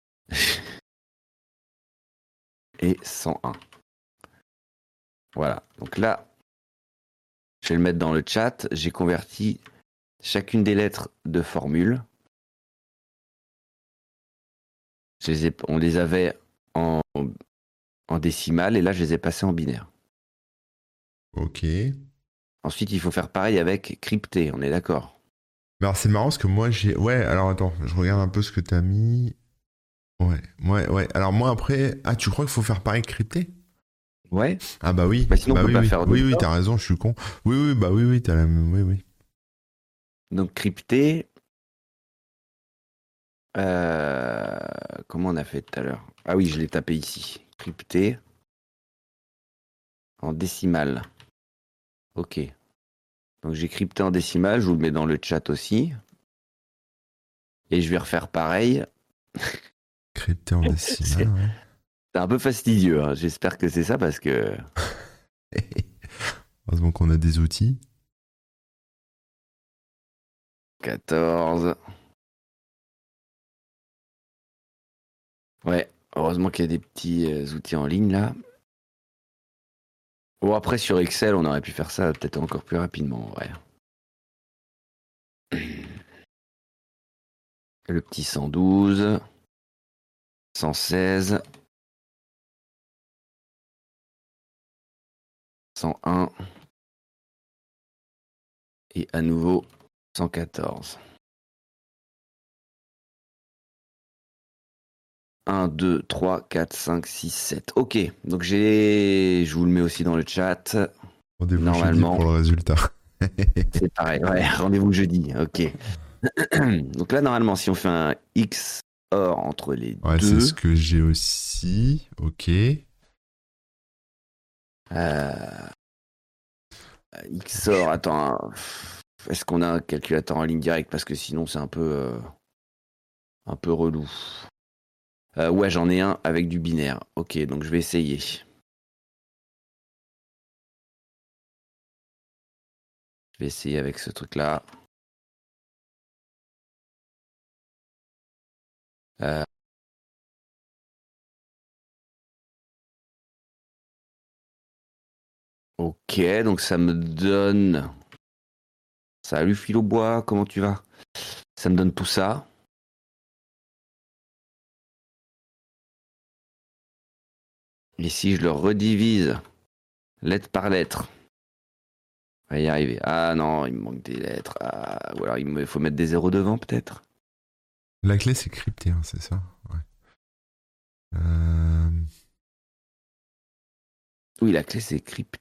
Et cent un. Voilà. Donc là, je vais le mettre dans le chat. J'ai converti chacune des lettres de formule. Je les ai- On les avait en, en décimale et là, je les ai passées en binaire. Ok. Ensuite, il faut faire pareil avec crypté. On est d'accord? Mais alors, c'est marrant parce que moi, j'ai. Ouais, alors attends, je regarde un peu ce que t'as mis. Ouais, ouais, ouais. Alors, moi, après. Ah, tu crois qu'il faut faire pareil crypté? Ouais. Ah, bah oui. Bah, sinon, Bah on peut oui, pas oui. faire Oui, d'autre oui, chose. t'as raison, je suis con. Oui, oui, bah oui, oui, t'as la même. Oui, oui. Donc, crypté. Euh, Comment on a fait tout à l'heure? Ah oui, je l'ai tapé ici. Crypté en décimale. Ok. Donc j'ai crypté en décimale, je vous le mets dans le chat aussi. Et je vais refaire pareil. Crypté en décimal, C'est ouais. c'est un peu fastidieux, hein. J'espère que c'est ça parce que Heureusement qu'on a des outils. quatorze. Ouais, heureusement qu'il y a des petits euh, outils en ligne là. Bon, après sur Excel, on aurait pu faire ça peut-être encore plus rapidement, ouais. Le petit cent douze, cent seize, cent un et à nouveau cent quatorze. un, deux, trois, quatre, cinq, six, sept. Ok, donc j'ai... Je vous le mets aussi dans le chat. Rendez-vous jeudi Normalement, pour le résultat. c'est pareil. Ouais, rendez-vous jeudi. Ok. Donc là, normalement, si on fait un X OR entre les Ouais, c'est ce deux, que j'ai aussi. Ok. euh, X OR, attends, hein. Est-ce qu'on a un calculateur en ligne directe? Parce que sinon, c'est un peu, euh, un peu relou. Euh, ouais, j'en ai un avec du binaire. Ok, donc je vais essayer. Je vais essayer avec ce truc-là. Euh, ok, donc ça me donne... Salut Philo Bois, comment tu vas? Ça me donne tout ça. Et si je le redivise lettre par lettre, on va y arriver. Ah non, il me manque des lettres. Ah, ou alors il me faut mettre des zéros devant peut-être. La clé, c'est crypté, hein, c'est ça. Ouais. Euh... Oui, la clé c'est crypté.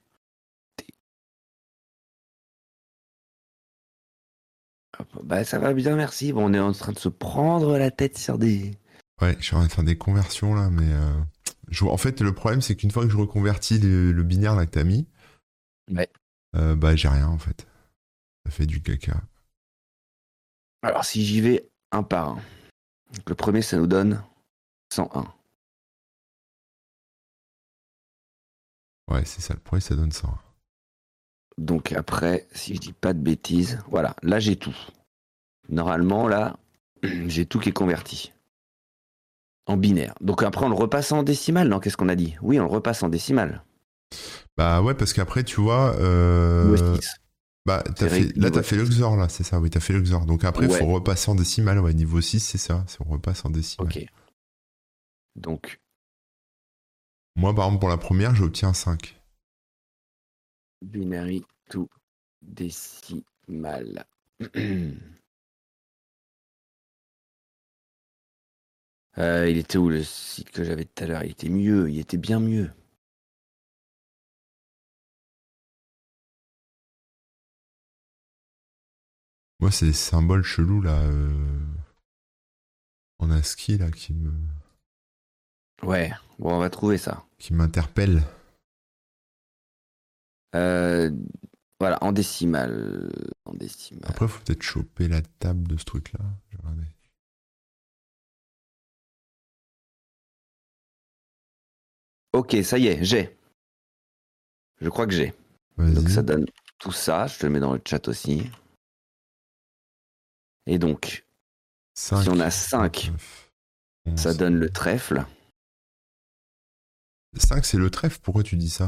Hop, bah ça va bien, merci. Bon, on est en train de se prendre la tête sur des... Ouais, je suis en train de faire des conversions là, mais euh, je... en fait, le problème, c'est qu'une fois que je reconvertis le, le binaire là que t'as mis, Ouais. Euh, bah, j'ai rien en fait. Ça fait du caca. Alors, si j'y vais un par un. Donc, le premier, ça nous donne cent un. Ouais, c'est ça. Le premier, ça donne ça. Donc, après, si je dis pas de bêtises, voilà, là, j'ai tout. Normalement, là, j'ai tout qui est converti en binaire. Donc, après, on le repasse en décimale, non? Qu'est-ce qu'on a dit? Oui, on le repasse en décimale. Bah ouais, parce qu'après, tu vois, Niveau euh... six. bah, t'as C'est fait... réglé là, niveau t'as fait le six. Xor, là, c'est ça, oui, t'as fait le Xor. Donc après, il faut Ouais, repasser en décimale, ouais, niveau six, c'est ça, c'est on repasse en décimale. ok. Donc, Moi, par exemple, pour la première, j'obtiens cinq. binary to décimal. Euh, il était où le site que j'avais tout à l'heure? Il était mieux, il était bien mieux. Moi, c'est les symboles chelous, là, euh... en ASCII, là, qui me... Ouais, bon, on va trouver ça. qui m'interpellent. Euh, voilà, en décimal. En décimal. Après, faut peut-être choper la table de ce truc-là. Je vais regarder. Ok, ça y est, j'ai. Je crois que j'ai. Donc ça Vas-y. donne tout ça. Je te le mets dans le chat aussi. Et donc, si on a cinq, cinq, neuf, ça onze. donne le trèfle. cinq, c'est le trèfle. Pourquoi tu dis ça?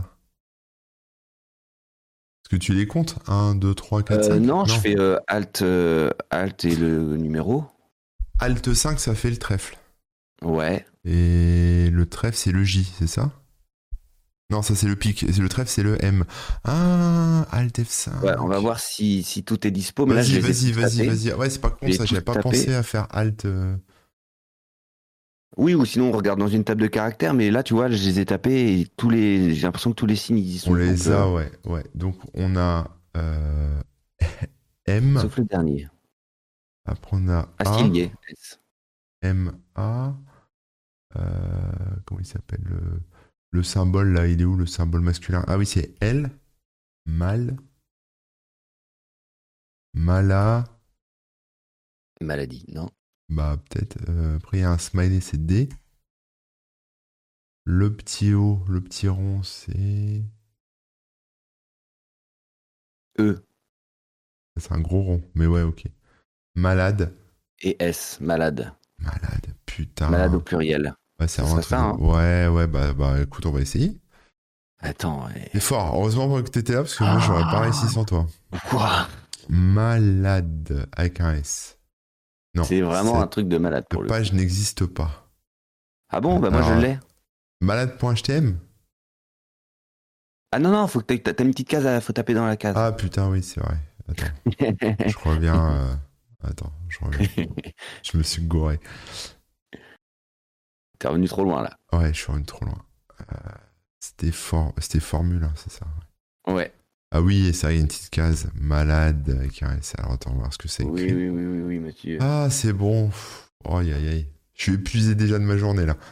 Est-ce que tu les comptes? un, deux, trois, quatre, Euh, cinq? non, je Non. fais euh, Alt, euh, Alt et le numéro. Alt cinq, ça fait le trèfle. Ouais. Et le trèfle, c'est le J, c'est ça? Non, ça c'est le pic. Et le trèfle, c'est le M. Ah, Alt F Ouais, on va cinq. voir si, si tout est dispo. Mais là, je Vas-y, les ai vas-y, tous vas-y, tapés. vas-y. Ouais, c'est pas Je con les ai ça, tous j'avais pas tapés. pensé à faire Alt. euh, Oui, ou sinon on regarde dans une table de caractères. Mais là, tu vois, je les ai tapés et tous les, j'ai l'impression que tous les signes y On sont. Donc, les euh, a, ouais, ouais. Donc on a euh, M. sauf le dernier. Après on a Ah, si, il A. y est. S. M, A. euh, comment il s'appelle le, le symbole là, il est où le symbole masculin? Ah oui, c'est L. Mal. Mala. Maladie, non. Bah peut-être. Euh, après il y a un smiley, c'est D. Le petit O, le petit rond, c'est. E C'est un gros rond, mais ouais, ok. Malade. et S, malade. Malade, Malade au putain. pluriel. Ouais, c'est Ce vraiment un serait truc ça, de. hein. Ouais, ouais, bah, bah écoute, on va essayer. Attends, ouais. C'est fort. Heureusement que t'étais là parce que moi, j'aurais pas réussi Ah, sans toi. pourquoi? Malade avec un S. Non, C'est vraiment un cette truc de malade pour le coup. page n'existe pas. Ah bon, bah moi je Alors, l'ai. malade.htm. Ah non, non, faut que t'aies- t'as une petite case, à- faut taper dans la case. Ah putain, oui, c'est vrai. Attends, je reviens. euh, Attends, je reviens. Je me suis gouré. T'es revenu trop loin là. Ouais, je suis revenu trop loin. Euh, C'était for... C'était formule, hein, c'est ça. Ouais. Ah oui, et ça, il y a une petite case. Malade avec un S. Alors attends, on va voir ce que c'est Oui, écrit. oui, oui, oui, oui, monsieur. Ah, c'est bon. Pff, oh, aïe, aïe, aïe. Je suis épuisé déjà de ma journée là.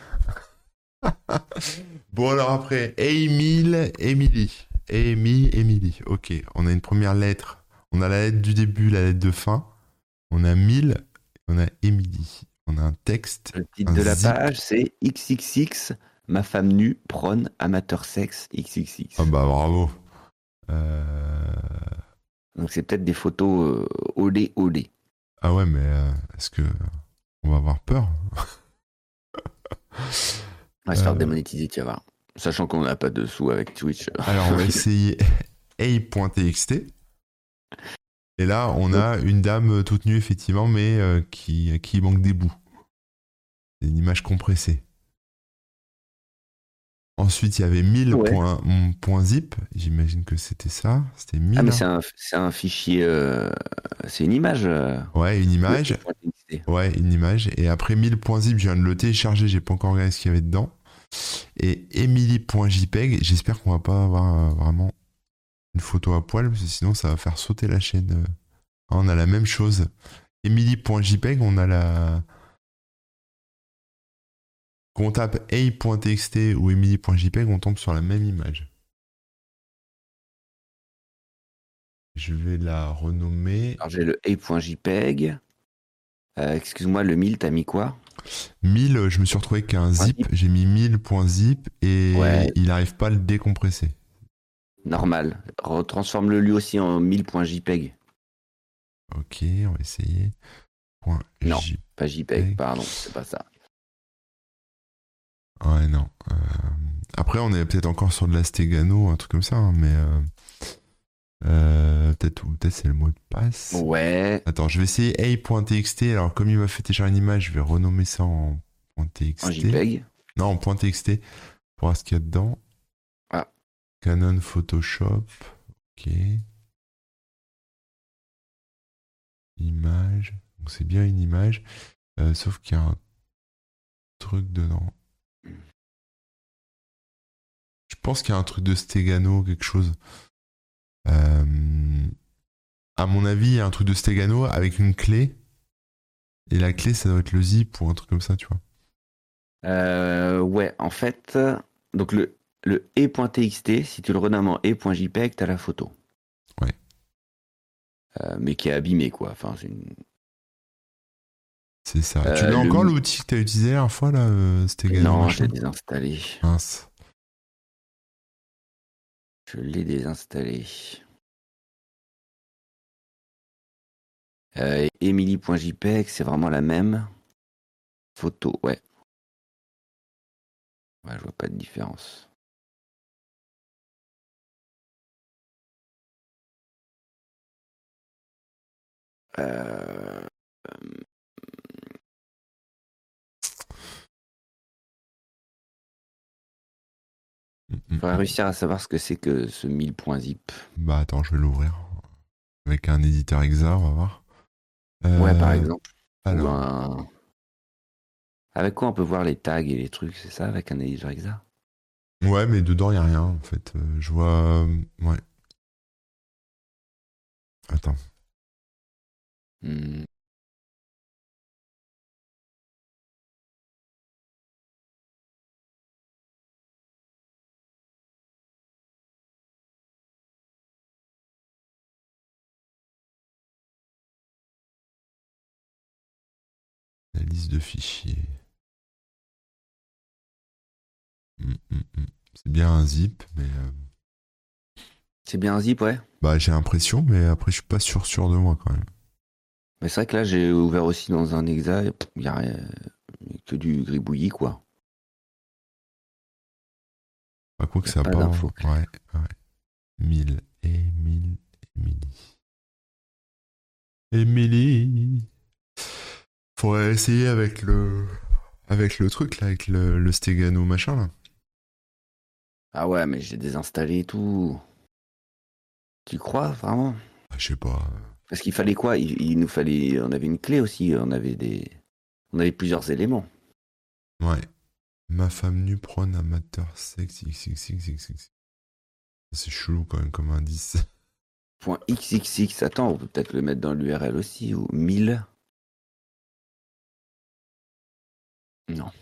Bon, alors après, Emile, Emily. Amy, Emily. Ok, on a une première lettre. On a la lettre du début, la lettre de fin. On a mille, on a Emily. On a un texte, Le titre un de la zip. page, c'est X X X, ma femme nue, prône, amateur sexe, X X X. Ah bah bravo. Euh... Donc c'est peut-être des photos euh, olé olé. Ah ouais, mais euh, est-ce que on va avoir peur? On va se faire Euh, démonétiser, tu vas voir. Sachant qu'on n'a pas de sous avec Twitch. Alors on va essayer a.txt. Et là, on Donc, a une dame toute nue, effectivement, mais euh, qui, qui manque des bouts. C'est une image compressée. Ensuite, il y avait ouais. mille.zip. J'imagine que c'était ça. C'était Ah, mille. mais Hein. c'est un, c'est un fichier. euh, c'est une image. euh, Ouais, une le image. .txt. Ouais, une image. Et après mille.zip, je viens de le télécharger. J'ai pas encore regardé ce qu'il y avait dedans. Et emily.jpeg. J'espère qu'on va pas avoir euh, vraiment une photo à poil, parce que sinon, ça va faire sauter la chaîne. euh. Ah, on a la même chose. emily.jpeg, on a la. Quand on tape a.txt ou emily.jpeg, on tombe sur la même image. Je vais la renommer. Alors j'ai le a.jpeg. Euh, excuse-moi, le mille, t'as mis quoi? mille, je me suis retrouvé qu'un Point zip. zip. J'ai mis mille.zip et Ouais, il n'arrive pas à le décompresser. normal. Retransforme-le lui aussi en mille.jpeg. Ok, on va essayer. Point Non, pas JPEG, .jpeg. pardon, c'est pas ça. Ouais, non. Euh, Après, on est peut-être encore sur de la Stegano, un truc comme ça, hein, mais euh, euh, peut-être ou peut-être c'est le mot de passe. Ouais, Attends, je vais essayer a.txt. Alors, comme il m'a fait télécharger une image, je vais renommer ça en en .txt. JPEG. Non, en .txt pour voir ce qu'il y a dedans. Ah, Canon Photoshop. Ok. Image. Donc, c'est bien une image. Euh, sauf qu'il y a un truc dedans. Je pense qu'il y a un truc de Stegano, quelque chose. Euh, à mon avis, il y a un truc de Stegano avec une clé. Et la clé, ça doit être le zip ou un truc comme ça, tu vois. euh, ouais, en fait, donc le, le e.txt, si tu le renommes en e.jpeg, t'as la photo. Ouais. Euh, mais qui est abîmée, quoi. Enfin, c'est une... C'est ça. Tu Euh, l'as le... encore l'outil que tu as utilisé la dernière fois, là, euh, Stegano Non, je machin? l'ai désinstallé. Mince. Je l'ai désinstallé. Euh, Emily.jpeg, c'est vraiment la même. Photo, ouais. Ouais, je vois pas de différence. Euh... Mm, mm, Faudrait mm. réussir à savoir ce que c'est que ce mille.zip. Bah attends, je vais l'ouvrir. Avec un éditeur exa, on va voir. Ouais, par Euh, exemple. Ou alors, un... Avec quoi on peut voir les tags et les trucs, c'est ça, avec un éditeur exa? ouais, mais dedans, il n'y a rien, en fait. Euh, je vois... euh, ouais, attends. Hmm. La liste de fichiers. Mm, mm, mm. C'est bien un zip, mais... euh, C'est bien un zip, ouais. bah, j'ai l'impression, mais après, je suis pas sûr, sûr de moi, quand même. Mais c'est vrai que là, j'ai ouvert aussi dans un exa, et il y a rien- que du gribouillis, quoi. Pas quoi Il que n'y a ça a pas pas... d'infos Ouais, claires. ouais. mille et mille Émilie. Émilie. Faudrait essayer avec le... Avec le truc, là, avec le, le Stegano machin, là. Ah ouais, mais j'ai désinstallé et tout. Tu crois, vraiment? Ah, je sais pas. Parce qu'il fallait quoi? il, il nous fallait... On avait une clé aussi, on avait des... On avait plusieurs éléments. Ouais. Ma femme nue prône amateur sexe xxxxx. C'est chelou quand même comme indice. Point .xxx, attends, on peut peut-être le mettre dans l'U R L aussi, ou mille. Non.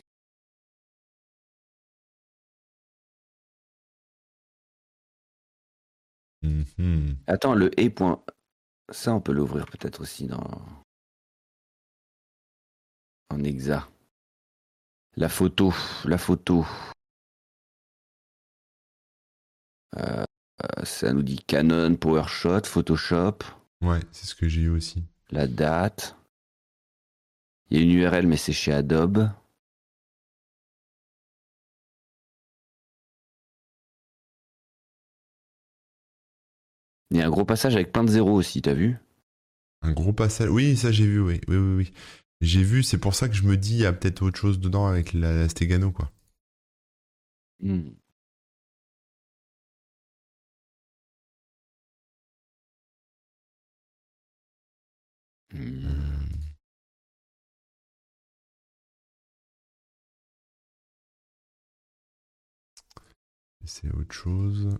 Mhm. Attends, le e. point- Ça, on peut l'ouvrir peut-être aussi dans... en exa. La photo, la photo. Euh, euh, ça nous dit Canon, PowerShot, Photoshop, Ouais, c'est ce que j'ai eu aussi. la date. Il y a une U R L, mais c'est chez Adobe. Il y a un gros passage avec plein de zéros aussi, t'as vu? Un gros passage. Oui, ça j'ai vu, oui. Oui, oui, oui. J'ai vu, c'est pour ça que je me dis, il y a peut-être autre chose dedans avec la, la Stegano, quoi. Hmm. Hmm. Euh, c'est autre chose.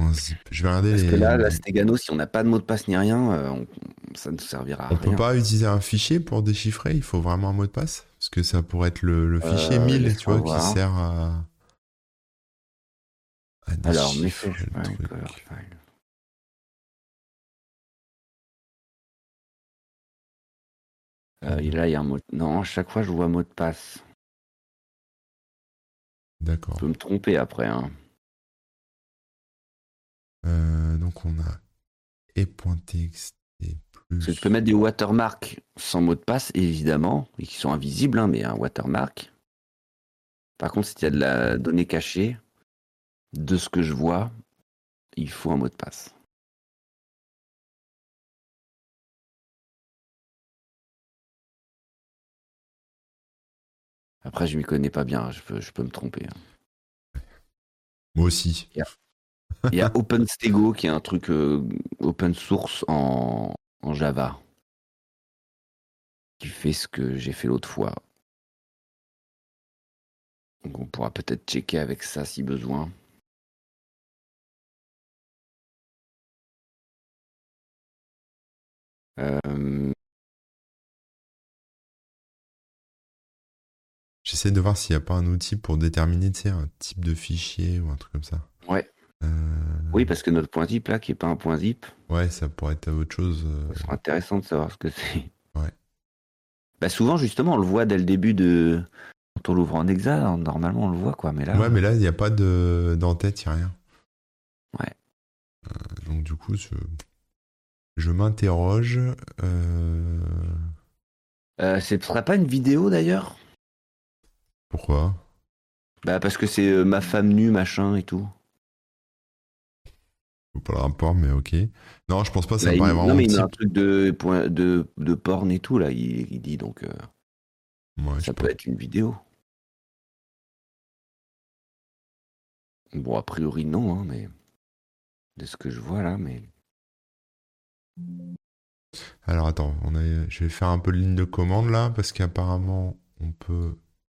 .zip. Je vais regarder Parce les... que là, la Stegano, si on n'a pas de mot de passe ni rien, euh, on- ça ne nous servira à On peut rien. pas utiliser un fichier pour déchiffrer, il faut vraiment un mot de passe. Parce que ça pourrait être le, le fichier Euh, mille, tu laisse-moi vois, qui voir. sert à, à Alors, déchiffrer message le file, truc. color file. Euh, et là, il y a un mot. Non, à chaque fois, je vois mot de passe. D'accord. Je peux me tromper après. Hein. Euh, donc on a e.txt Parce que tu plus... peux mettre des watermarks sans mot de passe, évidemment, et qui sont invisibles, hein, mais un watermark. Par contre, si il y a de la donnée cachée, de ce que je vois, il faut un mot de passe. Après, je m'y connais pas bien, je peux, je peux me tromper. Hein. Moi aussi. Il y a, il y a OpenStego qui est un truc euh, open source en, en Java qui fait ce que j'ai fait l'autre fois. Donc on pourra peut-être checker avec ça si besoin. Euh, J'essaie de voir s'il n'y a pas un outil pour déterminer, tu sais, un type de fichier ou un truc comme ça. ouais. Euh, Oui, parce que notre point zip là, qui est pas un point zip, Ouais, ça pourrait être autre chose. euh, ça sera intéressant de savoir ce que c'est. Ouais. Bah souvent justement, on le voit dès le début de. Quand on l'ouvre en exa, hein, normalement on le voit quoi, mais là. Ouais, mais là, il n'y a pas de d'en-tête, il n'y a rien. Ouais. Donc du coup, je, je m'interroge. euh, Euh, ce ne serait pas une vidéo d'ailleurs? Pourquoi? Bah parce que c'est euh, ma femme nue, machin et tout. Faut pas le rapport, mais ok. Non, je pense pas, ça Là, me paraît il... Non vraiment mais il met un type. truc de, point- de, de porn et tout là, il, il dit donc euh, Ouais, je sais ça pas. peut être une vidéo. Bon a priori non, hein, mais de ce que je vois là, mais. Alors attends, on a... je vais faire un peu de ligne de commande là, parce qu'apparemment, on peut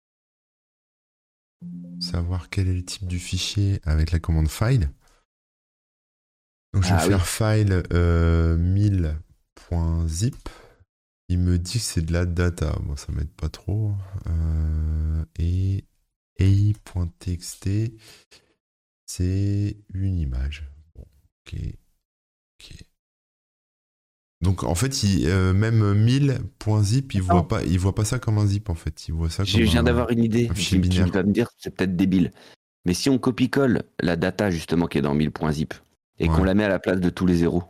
savoir quel est le type du fichier avec la commande file. Donc je vais Ah oui. faire file euh, mille.zip. Il me dit que c'est de la data. Bon, ça m'aide pas trop. Euh, et a i.txt, c'est une image. Bon, ok. Ok. Donc en fait, il, euh, même mille.zip, il voit pas, il voit pas ça comme un zip en fait. Il voit ça Je comme viens un, d'avoir une idée. un fichier Tu, tu binaire. vas me dire, c'est peut-être débile. Mais si on copie-colle la data justement qui est dans mille.zip et qu'on Ouais. la met à la place de tous les zéros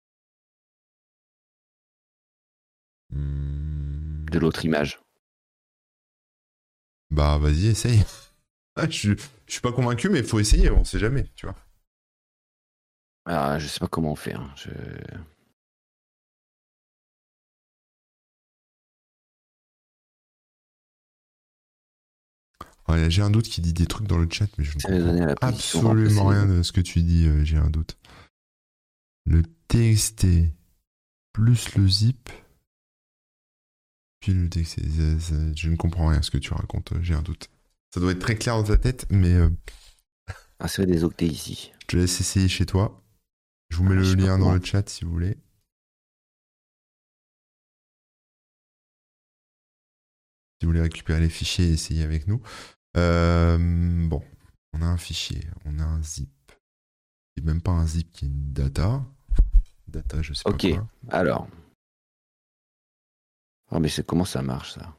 Hmm. de l'autre image. Bah vas-y, essaye. Ah, je, suis- je suis pas convaincu, mais il faut essayer. On sait jamais, tu vois. Ah, je sais pas comment on fait. Hein. Je... Ouais, j'ai un doute qui dit des trucs dans le chat, mais je ne Ça va donner comprends à la position, absolument remplacer rien les- de ce que tu dis. euh, j'ai un doute. Le T X T plus le zip, puis le T X T. ça- ça- je ne comprends rien à ce que tu racontes. euh, J'ai un doute. Ça doit être très clair dans ta tête, mais euh, Insérer des octets ici. je te laisse essayer chez toi. Je vous mets Ah, je le sais pas lien dans comment. le chat si vous voulez. Si vous voulez récupérer les fichiers et essayer avec nous. Euh, bon, on a un fichier, on a un zip. C'est même pas un zip qui est une data. Data, je sais pas Ok, quoi. alors. Oh, mais c'est comment ça marche ça?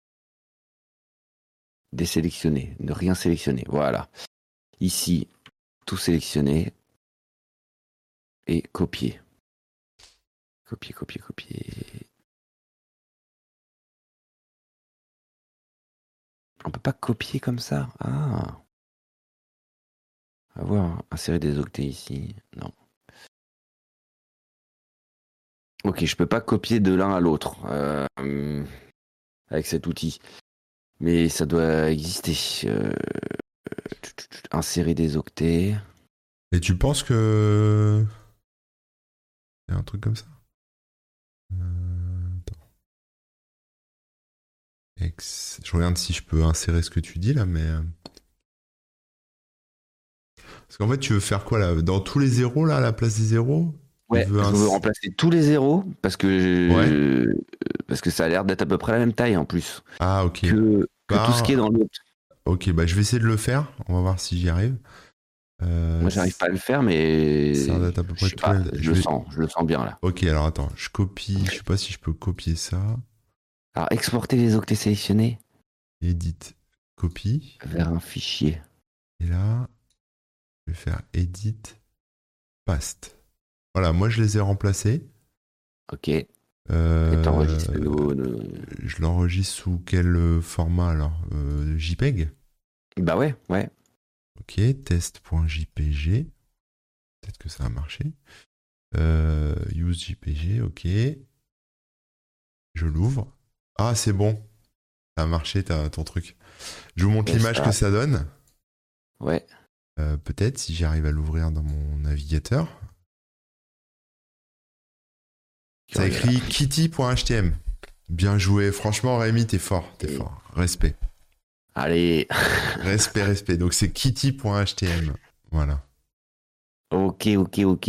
Désélectionner, ne rien sélectionner. Voilà. Ici, tout sélectionner et copier. Copier, copier, copier. On peut pas copier comme ça. Ah. On va voir. Insérer des octets ici. Non. Ok, je peux pas copier de l'un à l'autre euh, avec cet outil. Mais ça doit exister. Euh, insérer des octets. Et tu penses que... Il y a un truc comme ça euh... Attends. Ex... Je regarde si je peux insérer ce que tu dis là, mais... Parce qu'en fait, tu veux faire quoi là? Dans tous les zéros là, à la place des zéros? Tu Ouais, veux je un... veux remplacer tous les zéros parce que Ouais. je- parce que ça a l'air d'être à peu près la même taille en plus Ah, ok. que que tout ce qui est Par... dans l'autre. Ok, bah je vais essayer de le faire. On va voir si j'y arrive. Euh, Moi, j'arrive pas à le faire, mais ça date à peu je près sais tous pas, les... je Je le vais... sens, je le sens bien là. Ok, alors attends, je copie. Je sais pas si je peux copier ça. Alors, exporter les octets sélectionnés Edit, copie. vers un fichier. Et là, je vais faire edit, paste. Voilà, moi je les ai remplacés. Ok. Et Euh, t'enregistres le nouveau. le- je l'enregistre sous quel euh, format alors? Euh, JPEG? Bah ouais, ouais. Ok, test.jpg. Peut-être que ça a marché. Euh, use J P G, ok. Je l'ouvre. Ah, c'est bon. Ça a marché ta- ton truc. Je vous montre Et l'image ça- que ça donne. Ouais. Euh, peut-être si j'arrive à l'ouvrir dans mon navigateur. Ça Curieux, là. écrit kitty.htm. Bien joué. Franchement, Rémi, t'es fort. T'es Et- fort. Respect. Allez. Respect, respect. Donc c'est kitty.htm. Voilà. Ok, ok, ok.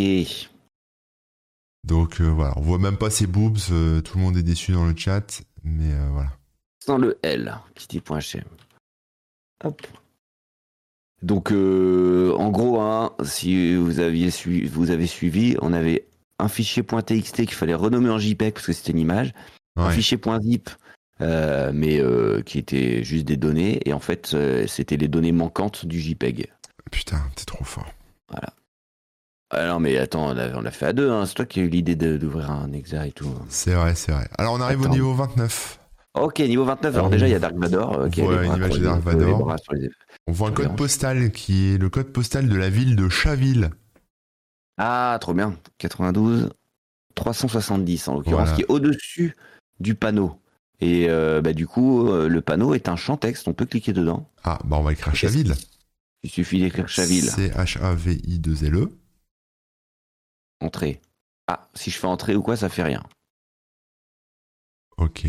Donc euh, voilà. On voit même pas ses boobs. euh, tout le monde est déçu dans le chat. Mais euh, voilà. Sans le L, kitty.hm. Hop. Donc, euh, en gros, hein, si vous, aviez suivi, vous avez suivi, on avait un fichier .txt qu'il fallait renommer en JPEG parce que c'était une image, un Ouais. fichier .zip, euh, mais euh, qui était juste des données, et en fait, euh, c'était les données manquantes du JPEG. Putain, t'es trop fort. Voilà. Ah non, mais attends, on l'a on l'a fait à deux, hein. C'est toi qui as eu l'idée de- d'ouvrir un exa et tout. C'est vrai, c'est vrai. Alors on arrive Attends. au niveau vingt-neuf. Ok, niveau vingt-neuf, alors On déjà, il y a Dark Vador euh, qui a voit les une bras image de croisés, Dark euh, les Vador. bras sur les- On voit un sur les code hanches. postal qui est le code postal de la ville de Chaville. Ah, trop bien. quatre-vingt-douze, trois cent soixante-dix en l'occurrence, Voilà. qui est au-dessus du panneau. Et euh, bah, du coup, euh, le panneau est un champ texte, on peut cliquer dedans. Ah, bah on va écrire Qu'est-ce Chaville. Il suffit d'écrire Chaville, C H A V I deux L E. entrée. Ah, si je fais entrée ou quoi, ça fait rien. Ok.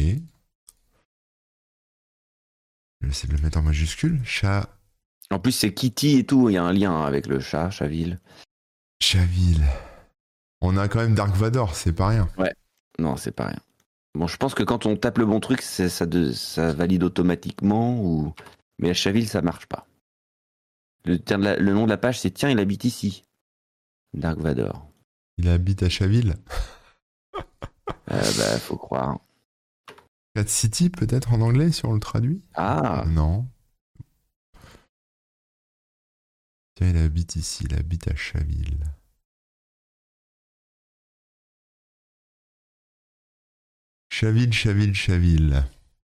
Je vais essayer de le mettre en majuscule. Cha... En plus, c'est Kitty et tout, il y a un lien avec le chat, Chaville. Chaville. On a quand même Dark Vador, c'est pas rien. Non, c'est pas rien. Bon, je pense que quand on tape le bon truc, c'est- ça, de- ça valide automatiquement, ou... mais à Chaville, ça marche pas. Le, terme de la- le nom de la page, c'est Tiens, il habite ici. Dark Vador. Il habite à Chaville. Euh, bah, faut croire. Cat City, peut-être en anglais, si on le traduit? Ah, Non. Tiens, il habite ici, il habite à Chaville. Chaville, Chaville, Chaville.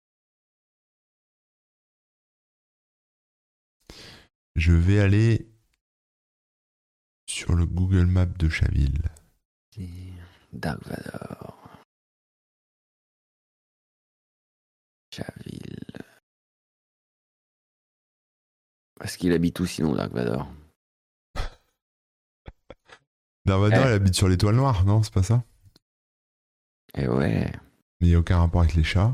Je vais aller sur le Google Maps de Chaville. Dark Vador. Chaville. Est-ce qu'il habite où sinon, Dark Vador? Dark Vador, Eh. il habite sur l'étoile noire, non? C'est pas ça? Eh ouais. Mais il n'y a aucun rapport avec les chats.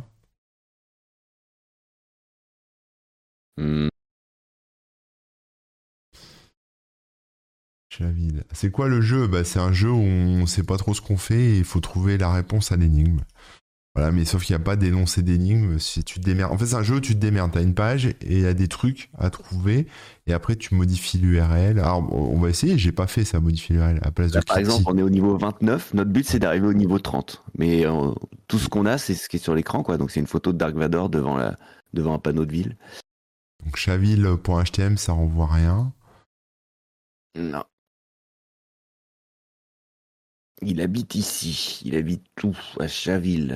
Hmm. Chaville. C'est quoi le jeu? Bah, c'est un jeu où on sait pas trop ce qu'on fait et il faut trouver la réponse à l'énigme. Voilà, mais sauf qu'il n'y a pas d'énoncé d'énigme. Si tu te démerdes. En fait, c'est un jeu où tu te démerdes. T'as une page et il y a des trucs à trouver et après tu modifies l'U R L. Alors, on va essayer. J'ai pas fait ça, modifier l'U R L à la place Là, de par Kitty. exemple, on est au niveau vingt-neuf. Notre but, c'est d'arriver au niveau trente. Mais euh, tout ce qu'on a, c'est ce qui est sur l'écran, quoi. Donc, c'est une photo de Dark Vador devant, la... devant un panneau de ville. Donc, chaville.htm, ça renvoie rien. Non. Il habite ici. Il habite tout à Chaville.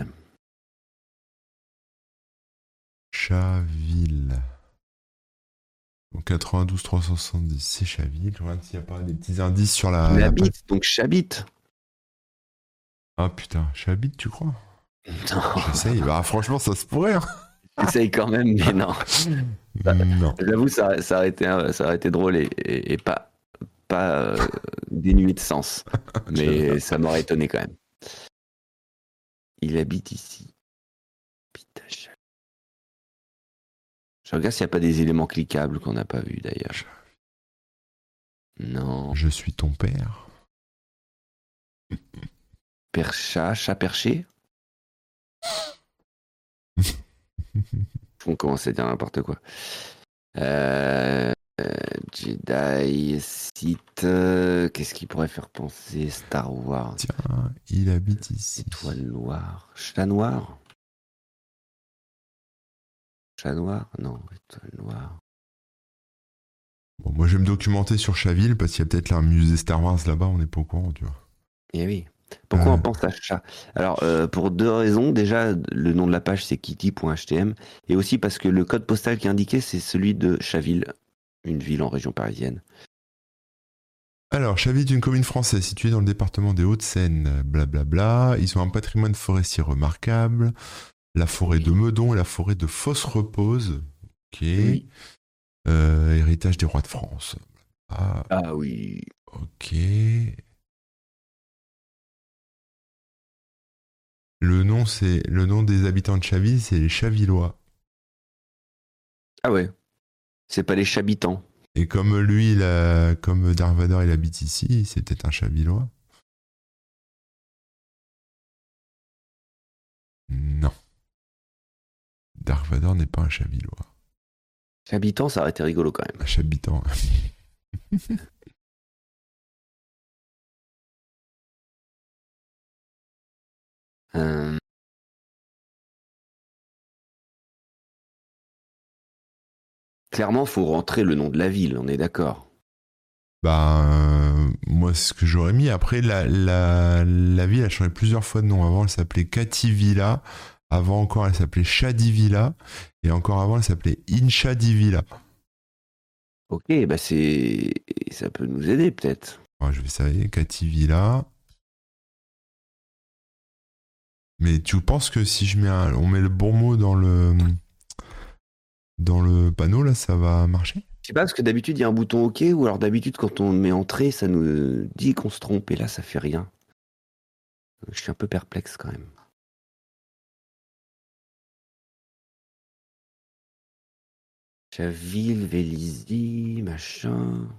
Chaville. Donc, quatre-vingt-douze trois cent soixante-dix, c'est Chaville. Je regarde s'il n'y a pas des petits indices sur la. Il la habite, donc Chabite. Ah putain, Chabite, tu crois? Non, J'essaye. Bah, franchement, ça se pourrait. Hein. j'essaye quand même, mais non. Non. J'avoue, ça, ça, aurait été, ça aurait été drôle et, et- et pas, pas euh, dénué de sens. Mais ça m'aurait étonné quand même. Il habite ici. Putain, je... je regarde s'il n'y a pas des éléments cliquables qu'on n'a pas vus d'ailleurs. Non. Je suis ton père. Percha, chat perché. On commence à dire n'importe quoi. Euh, euh, Jedi, Sith, euh, qu'est-ce qui pourrait faire penser Star Wars? Tiens, il habite ici. Étoile noire. Chat noir? Chat noir? Non, étoile noire. Bon, moi, je vais me documenter sur Chaville parce qu'il y a peut-être un musée Star Wars là-bas, on n'est pas au courant, tu vois. Eh oui. Pourquoi Euh, on pense à chat? Alors, euh, pour deux raisons. Déjà, le nom de la page, c'est kitty point h t m. Et aussi parce que le code postal qui est indiqué, c'est celui de Chaville, une ville en région parisienne. Alors, Chaville est une commune française située dans le département des Hauts-de-Seine, blablabla. Ils ont un patrimoine forestier remarquable. La forêt Oui. de Meudon et la forêt de Fosse-Repose. Ok. Oui. Euh, héritage des rois de France. Ah, Ah oui. ok. Le nom, c'est le nom des habitants de Chaville, c'est les Chavillois. Ah ouais. C'est pas les chabitants. Et comme lui, il a, comme Dark Vador, il habite ici, c'est peut-être un Chavillois. Non, Dark Vador n'est pas un Chavillois. Chabitants, ça aurait été rigolo quand même. Un Chabitant. Euh, Clairement, faut rentrer le nom de la ville, on est d'accord. Bah, euh, moi, c'est ce que j'aurais mis. Après, la, la, la ville a changé plusieurs fois de nom. Avant, elle s'appelait Kativilla. Avant encore, elle s'appelait Shadivilla. Et encore avant, elle s'appelait Inshadivilla. Ok, bah c'est, ça peut nous aider peut-être. Alors, je vais savoir, Kativilla. Mais tu penses que si je mets un- on met le bon mot dans le, dans le panneau, là, ça va marcher? Je sais pas, parce que d'habitude il y a un bouton OK, ou alors d'habitude quand on met entrée, ça nous dit qu'on se trompe, et là ça fait rien. Je suis un peu perplexe quand même. Chaville, Vélizy, machin.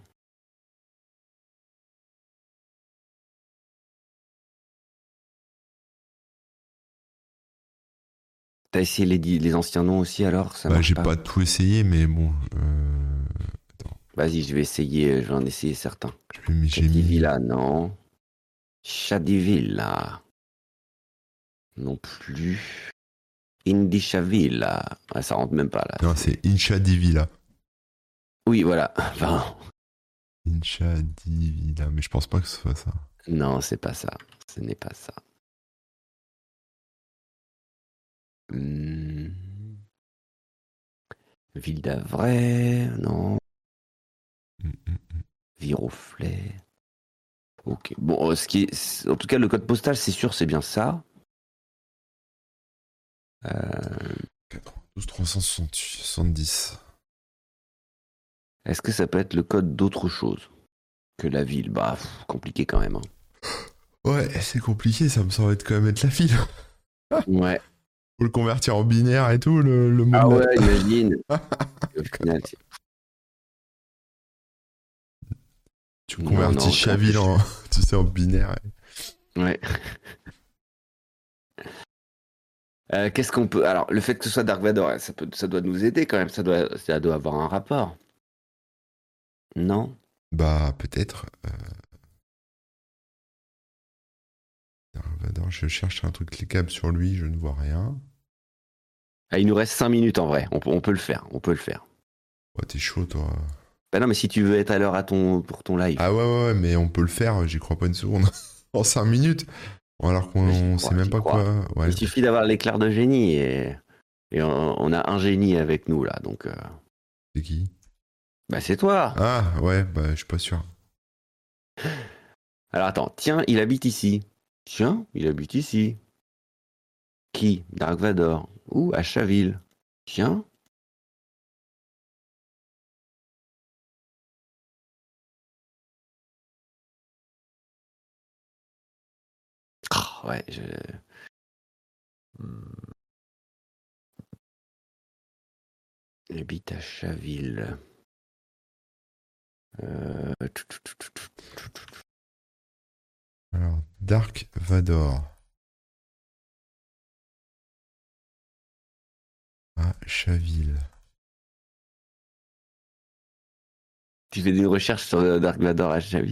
T'as essayé les, di- les anciens noms aussi alors, ça Bah, marche j'ai pas? pas tout essayé, mais bon. Euh... Attends, Vas-y, je vais essayer, je vais en essayer certains. je vais- j'ai mis. Cativilla, non. Shadivilla, non plus. Indichavilla, ah, ça rentre même pas là. Non, c'est- c'est Inshadivilla. Oui, voilà. Enfin, Inshadivilla, mais je pense pas que ce soit ça. non, c'est pas ça. Ce n'est pas ça. Hmm. Ville d'Avray, non. Mm, mm. Viroflay. Ok. Bon, euh, ce qui est... en tout cas, le code postal, c'est sûr, c'est bien ça. Euh, quatre-vingt-douze trois cent soixante-dix. Est-ce que ça peut être le code d'autre chose que la ville? Bah, pff, compliqué quand même, hein. Ouais, c'est compliqué, ça me semble être quand même être la file. Ouais. Faut le convertir en binaire et tout, le, le mot Ah de ouais, la- imagine. Au final, c'est- Tu non, convertis non, en plus, Chaville en, tu sais, en binaire. ouais. Euh, qu'est-ce qu'on peut... Alors, le fait que ce soit Dark Vador, ça peut... ça doit nous aider quand même. Ça doit... ça doit avoir un rapport. Non? Bah, peut-être. Euh... Dark Vador, je cherche un truc cliquable sur lui, je ne vois rien. Ah, il nous reste cinq minutes en vrai. On peut, on peut le faire. On peut le faire. Oh, t'es chaud, toi. Bah non, mais si tu veux être à l'heure à ton... pour ton live. Ah ouais, ouais, ouais, mais on peut le faire, j'y crois pas une seconde. En cinq minutes. Alors J'y qu'on crois, sait même j'y pas crois. quoi. Ouais. Il suffit d'avoir l'éclair de génie, et, et on, on a un génie avec nous là. Donc, euh, C'est qui? bah c'est toi. Ah, ouais, bah, je suis pas sûr. Alors attends, tiens, il habite ici. Tiens, il habite ici. Qui? Dark Vador. Ou à Chaville. Tiens. Ah, ouais, je... Hmm. Il habite à Chaville. Euh... Alors, Dark Vador. Ah, Chaville. Tu fais des recherches sur euh, Dark Vador à Chaville.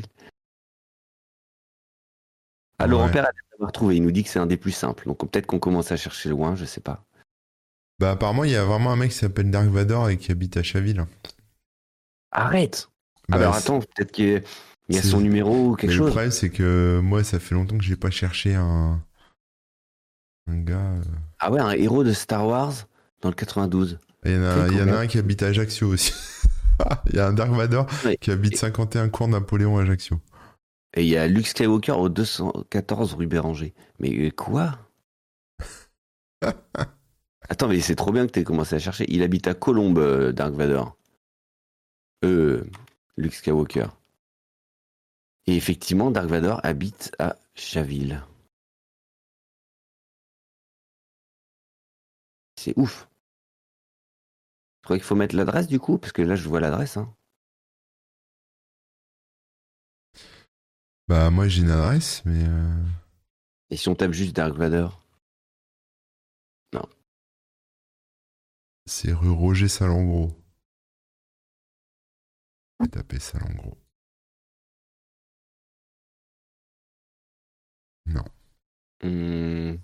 Ah, Laurent Ouais. Père a déjà retrouvé. Il nous dit que c'est un des plus simples. Donc peut-être qu'on commence à chercher loin, je sais pas. Bah, apparemment, il y a vraiment un mec qui s'appelle Dark Vador et qui habite à Chaville. Arrête! Ah, bah Bah, alors c'est. attends, peut-être qu'il y a son c'est- numéro ou quelque Mais le chose. problème, c'est que moi, ça fait longtemps que j'ai pas cherché un, un gars. euh. Ah ouais, un héros de Star Wars dans le quatre-vingt-douze. Il y en Tu sais a, il y qu'on en a a- un qui habite à Ajaccio aussi. Il y a un Dark Vador Ouais. qui habite Et cinquante et un cours Napoléon à Ajaccio. et il y a Luke Skywalker au deux cent quatorze rue Béranger. Mais euh, quoi? Attends, mais c'est trop bien que tu aies commencé à chercher. Il habite à Colombes, euh, Dark Vador. Euh, Luke Skywalker. Et effectivement, Dark Vador habite à Chaville. C'est ouf. Je crois qu'il faut mettre l'adresse du coup, parce que là je vois l'adresse. Hein. Bah, moi, j'ai une adresse, mais. euh, Et si on tape juste Dark Vador? Non. C'est rue Roger Salengro. Je vais taper Salengro. Non. Hmm.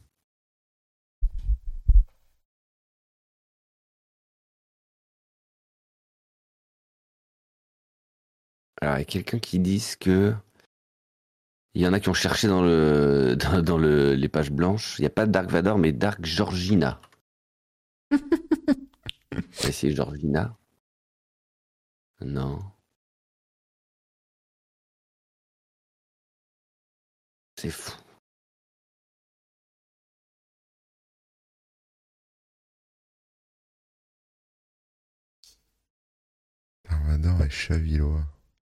Alors, il y a quelqu'un qui dit que. Il y en a qui ont cherché dans le dans, dans le, les pages blanches. Il n'y a pas Dark Vador, mais Dark Georgina. On va essayer Georgina. Non. C'est fou. Dark Vador et Chavillois.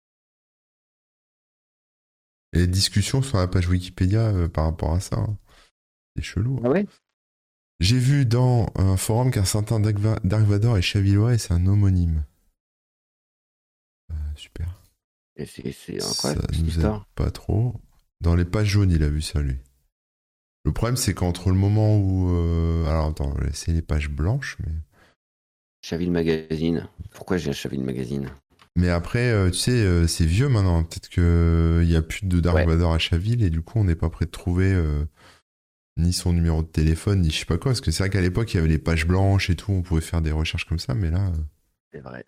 Et les discussions sur la page Wikipédia euh, par rapport à ça, hein. C'est chelou. Ah Hein. ouais? J'ai vu dans un forum qu'un certain Dark, Va- Dark Vador est Chavillois et c'est un homonyme. Euh, super. Et C'est c'est Ça incroyable cette nous aide histoire. pas trop. Dans les pages jaunes, il a vu ça, lui. Le problème, c'est qu'entre le moment où... euh, Alors, attends, c'est les pages blanches, mais... Chaville Magazine. Pourquoi j'ai un Chaville Magazine? Mais après, euh, tu sais, euh, c'est vieux maintenant. Peut-être qu'il n'y a plus de Dark Ouais, Vador à Chaville et du coup, on n'est pas prêt de trouver euh, ni son numéro de téléphone, ni je sais pas quoi. Parce que c'est vrai qu'à l'époque, il y avait les pages blanches et tout, on pouvait faire des recherches comme ça, mais là... euh, c'est vrai.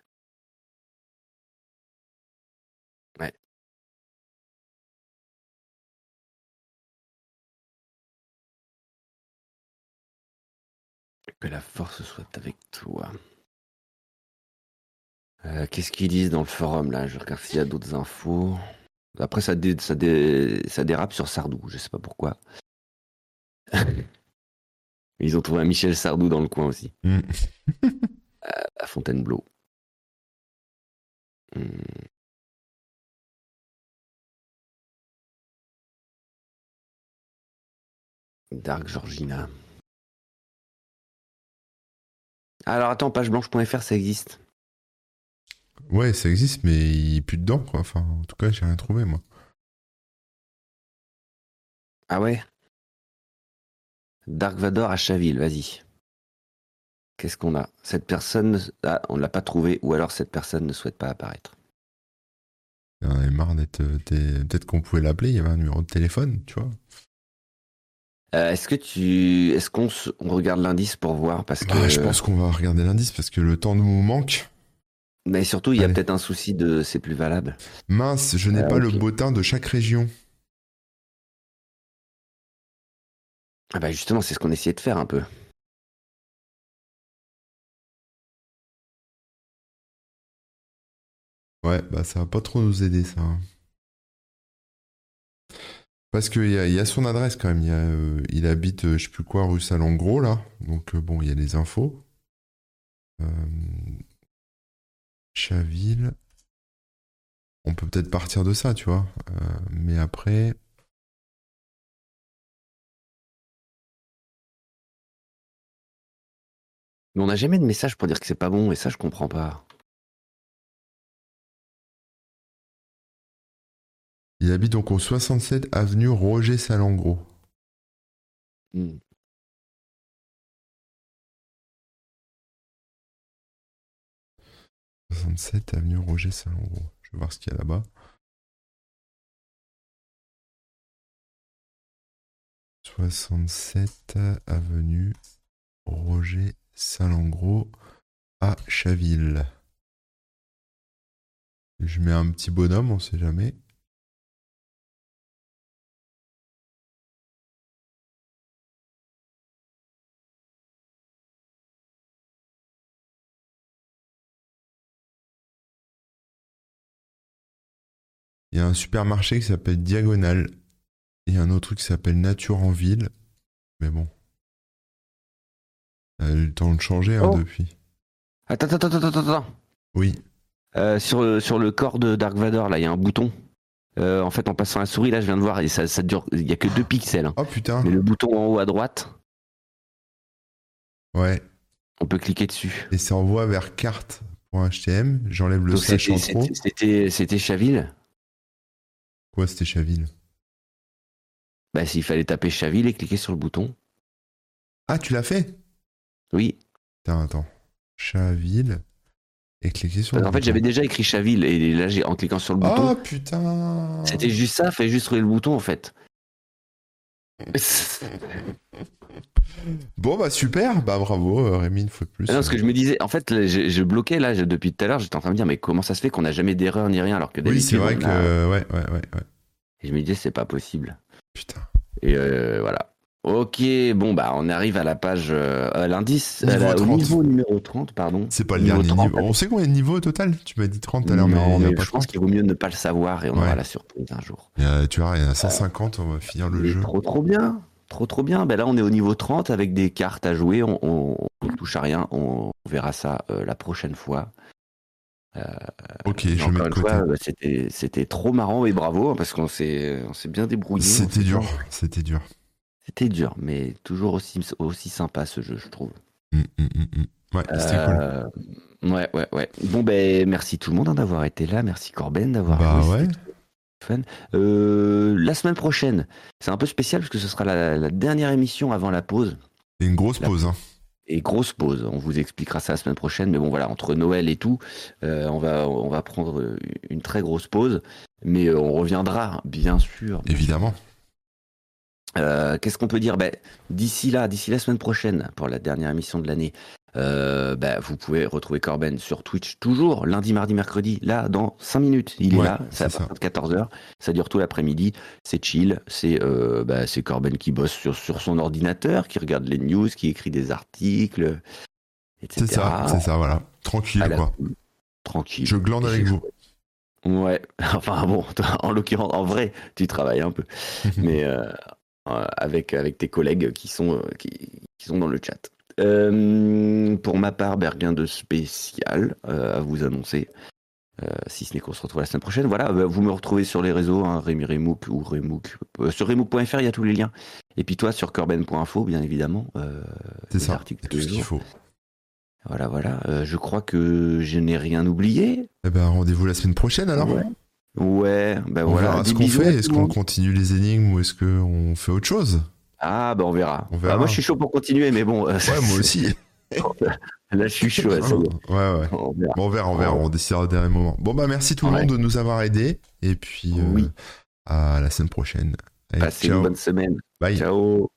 Ouais. Que la force soit avec toi. Euh, Qu'est-ce qu'ils disent dans le forum là? Je regarde s'il y a d'autres infos. Après, ça, dé- ça, dé- ça dérape sur Sardou, je sais pas pourquoi. Ils ont trouvé un Michel Sardou dans le coin aussi, hmm. à Fontainebleau. Hmm. Dark Georgina. Alors attends, pageblanche point F R, ça existe. Ouais, ça existe, mais il n'y a plus dedans, quoi. Enfin, en tout cas, j'ai rien trouvé, moi. Ah ouais? Dark Vador à Chaville, vas-y. Qu'est-ce qu'on a? Cette personne, ah, on l'a pas trouvé, ou alors cette personne ne souhaite pas apparaître. J'en avais marre d'être... euh, t'es- Peut-être qu'on pouvait l'appeler, il y avait un numéro de téléphone, tu vois. Euh, est-ce que tu, est-ce qu'on se- on regarde l'indice pour voir parce Bah, je que, pense qu'on va regarder l'indice parce que le temps nous manque. mais surtout il y a Allez. peut-être un souci de c'est plus valable. Mince, je n'ai Euh, pas le ok. bottin de chaque région. Ah bah justement c'est ce qu'on essayait de faire un peu. Ouais, bah ça va pas trop nous aider, ça. Hein. Parce qu'il y a, il y a son adresse quand même. Il, y a, euh, il habite, euh, je sais plus quoi, rue Salengro, là. Donc, euh, bon, il y a les infos. Euh, Chaville. On peut peut-être partir de ça, tu vois. Euh, mais après. Mais on n'a jamais de message pour dire que c'est pas bon et ça je comprends pas. Il habite donc au soixante-sept avenue Roger Salengro. Hmm. soixante-sept avenue Roger Salengro. Je vais voir ce qu'il y a là-bas. soixante-sept avenue Roger Salengro à Chaville. Je mets un petit bonhomme, on sait jamais. Il y a un supermarché qui s'appelle Diagonale. Il y a un autre truc qui s'appelle Nature en ville. Mais bon. Ça a eu le temps de changer hein, Oh. depuis. Attends, attends, attends, attends, attends. Oui. Euh, sur, le, sur le corps de Dark Vador, là, il y a un bouton. Euh, en fait, en passant la souris, là, je viens de voir, et ça, ça dure. Il y a que deux pixels. Hein. Oh putain. Mais le bouton en haut à droite, Ouais. on peut cliquer dessus. Et ça envoie vers carte.htm. J'enlève le Donc slash en c'était, trop. c'était, c'était, c'était Chaville. Quoi, c'était Chaville? Bah, s'il fallait taper Chaville et cliquer sur le bouton. Ah, tu l'as fait? Oui. Attends, attends. Chaville. Et cliquer sur Parce le qu'en fait, bouton. j'avais déjà écrit Chaville, et là, j'ai, en cliquant sur le bouton, Oh putain. c'était juste ça, fallait juste trouver le bouton, en fait. Bon bah super, bah bravo euh, Rémi une fois de plus. Ah non, parce que je me disais, en fait, là, je, je bloquais là je- depuis tout à l'heure, j'étais en train de me dire, mais comment ça se fait qu'on n'a jamais d'erreur ni rien alors que Oui d'habitude. c'est vrai on que a- ouais ouais ouais ouais. Et je me disais, c'est pas possible. Putain. Et euh, voilà. Ok, bon bah on arrive à la page, euh, à l'indice, à Niveau la- au trente. niveau numéro trente, pardon. C'est pas le Niveau dernier trente, niveau. On sait combien de niveaux au total? Tu m'as dit trente tout à l'heure mais non, il y en a mais pas je pense trente. qu'il vaut mieux ne pas le savoir et on Ouais. aura la surprise un jour. Il y a- tu vois, il y en a cent cinquante, on va finir le Mais jeu. trop trop bien, trop trop bien. Ben là on est au niveau trente avec des cartes à jouer, on, on, on touche à rien, on, on verra ça euh, la prochaine fois. Ok, Mais je mets encore de une côté. fois, euh, c'était, c'était trop marrant et bravo hein, parce qu'on s'est, on s'est bien débrouillé. on C'était s'est dur, bien- c'était dur. C'était dur, mais toujours aussi, aussi sympa ce jeu, je trouve. Hum, hum, hum, hum. Ouais, c'était cool. Euh, Ouais, ouais, ouais. Bon, ben, merci tout le monde hein, d'avoir été là. Merci Corben d'avoir Bah joué. ouais. C'était fun. Euh, la semaine prochaine, c'est un peu spécial parce que ce sera la, la dernière émission avant la pause. C'est une grosse La- pause. Hein. Et grosse pause. On vous expliquera ça la semaine prochaine. Mais bon, voilà, entre Noël et tout, euh, on va, on va prendre une très grosse pause. Mais euh, on reviendra, bien sûr. bien Évidemment. Euh, Qu'est-ce qu'on peut dire ben, d'ici là, d'ici la semaine prochaine, pour la dernière émission de l'année, euh, ben, vous pouvez retrouver Corben sur Twitch toujours, lundi, mardi, mercredi, là, dans cinq minutes. Il est Ouais, là, c'est à c'est partir ça. de quatorze heures, ça dure tout l'après-midi, c'est chill, c'est euh, ben, c'est Corben qui bosse sur, sur son ordinateur, qui regarde les news, qui écrit des articles, et cetera. C'est ça, c'est ça, voilà. Tranquille À la quoi. cool. Tranquille. Je glande Et avec c'est vous. Ouais, enfin bon, toi, en l'occurrence, en vrai, tu travailles un peu, mais euh, euh, avec, avec tes collègues qui sont, euh, qui, qui sont dans le chat. Euh, pour ma part, ben, rien de spécial euh, à vous annoncer, euh, si ce n'est qu'on se retrouve la semaine prochaine. Voilà, euh, vous me retrouvez sur les réseaux, hein, Rémi Remouk ou Remouk. Euh, sur remouk point f r, il y a tous les liens. Et puis toi, sur corben point info, bien évidemment. Euh, C'est les ça, articles tout tous les ce qu'il jours. faut. Voilà, voilà. Euh, je crois que je n'ai rien oublié. Eh ben rendez-vous la semaine prochaine alors. Ouais. Ouais, ben On voilà. verra Des ce qu'on bisous à fait. tout Est-ce le qu'on monde. continue les énigmes ou est-ce qu'on fait autre chose? Ah, ben on verra. On verra. Ah, moi, je suis chaud pour continuer, mais bon. euh, Ouais, moi aussi. Là, je suis chaud. Ça y est. Ouais, ouais. On verra. Bon, on verra, on verra, on décidera au dernier moment. Bon, bah, merci tout le Ouais. monde de nous avoir aidés. Et puis, euh, Oui. à la semaine prochaine. Allez, Passez ciao. une bonne semaine. Bye. Ciao.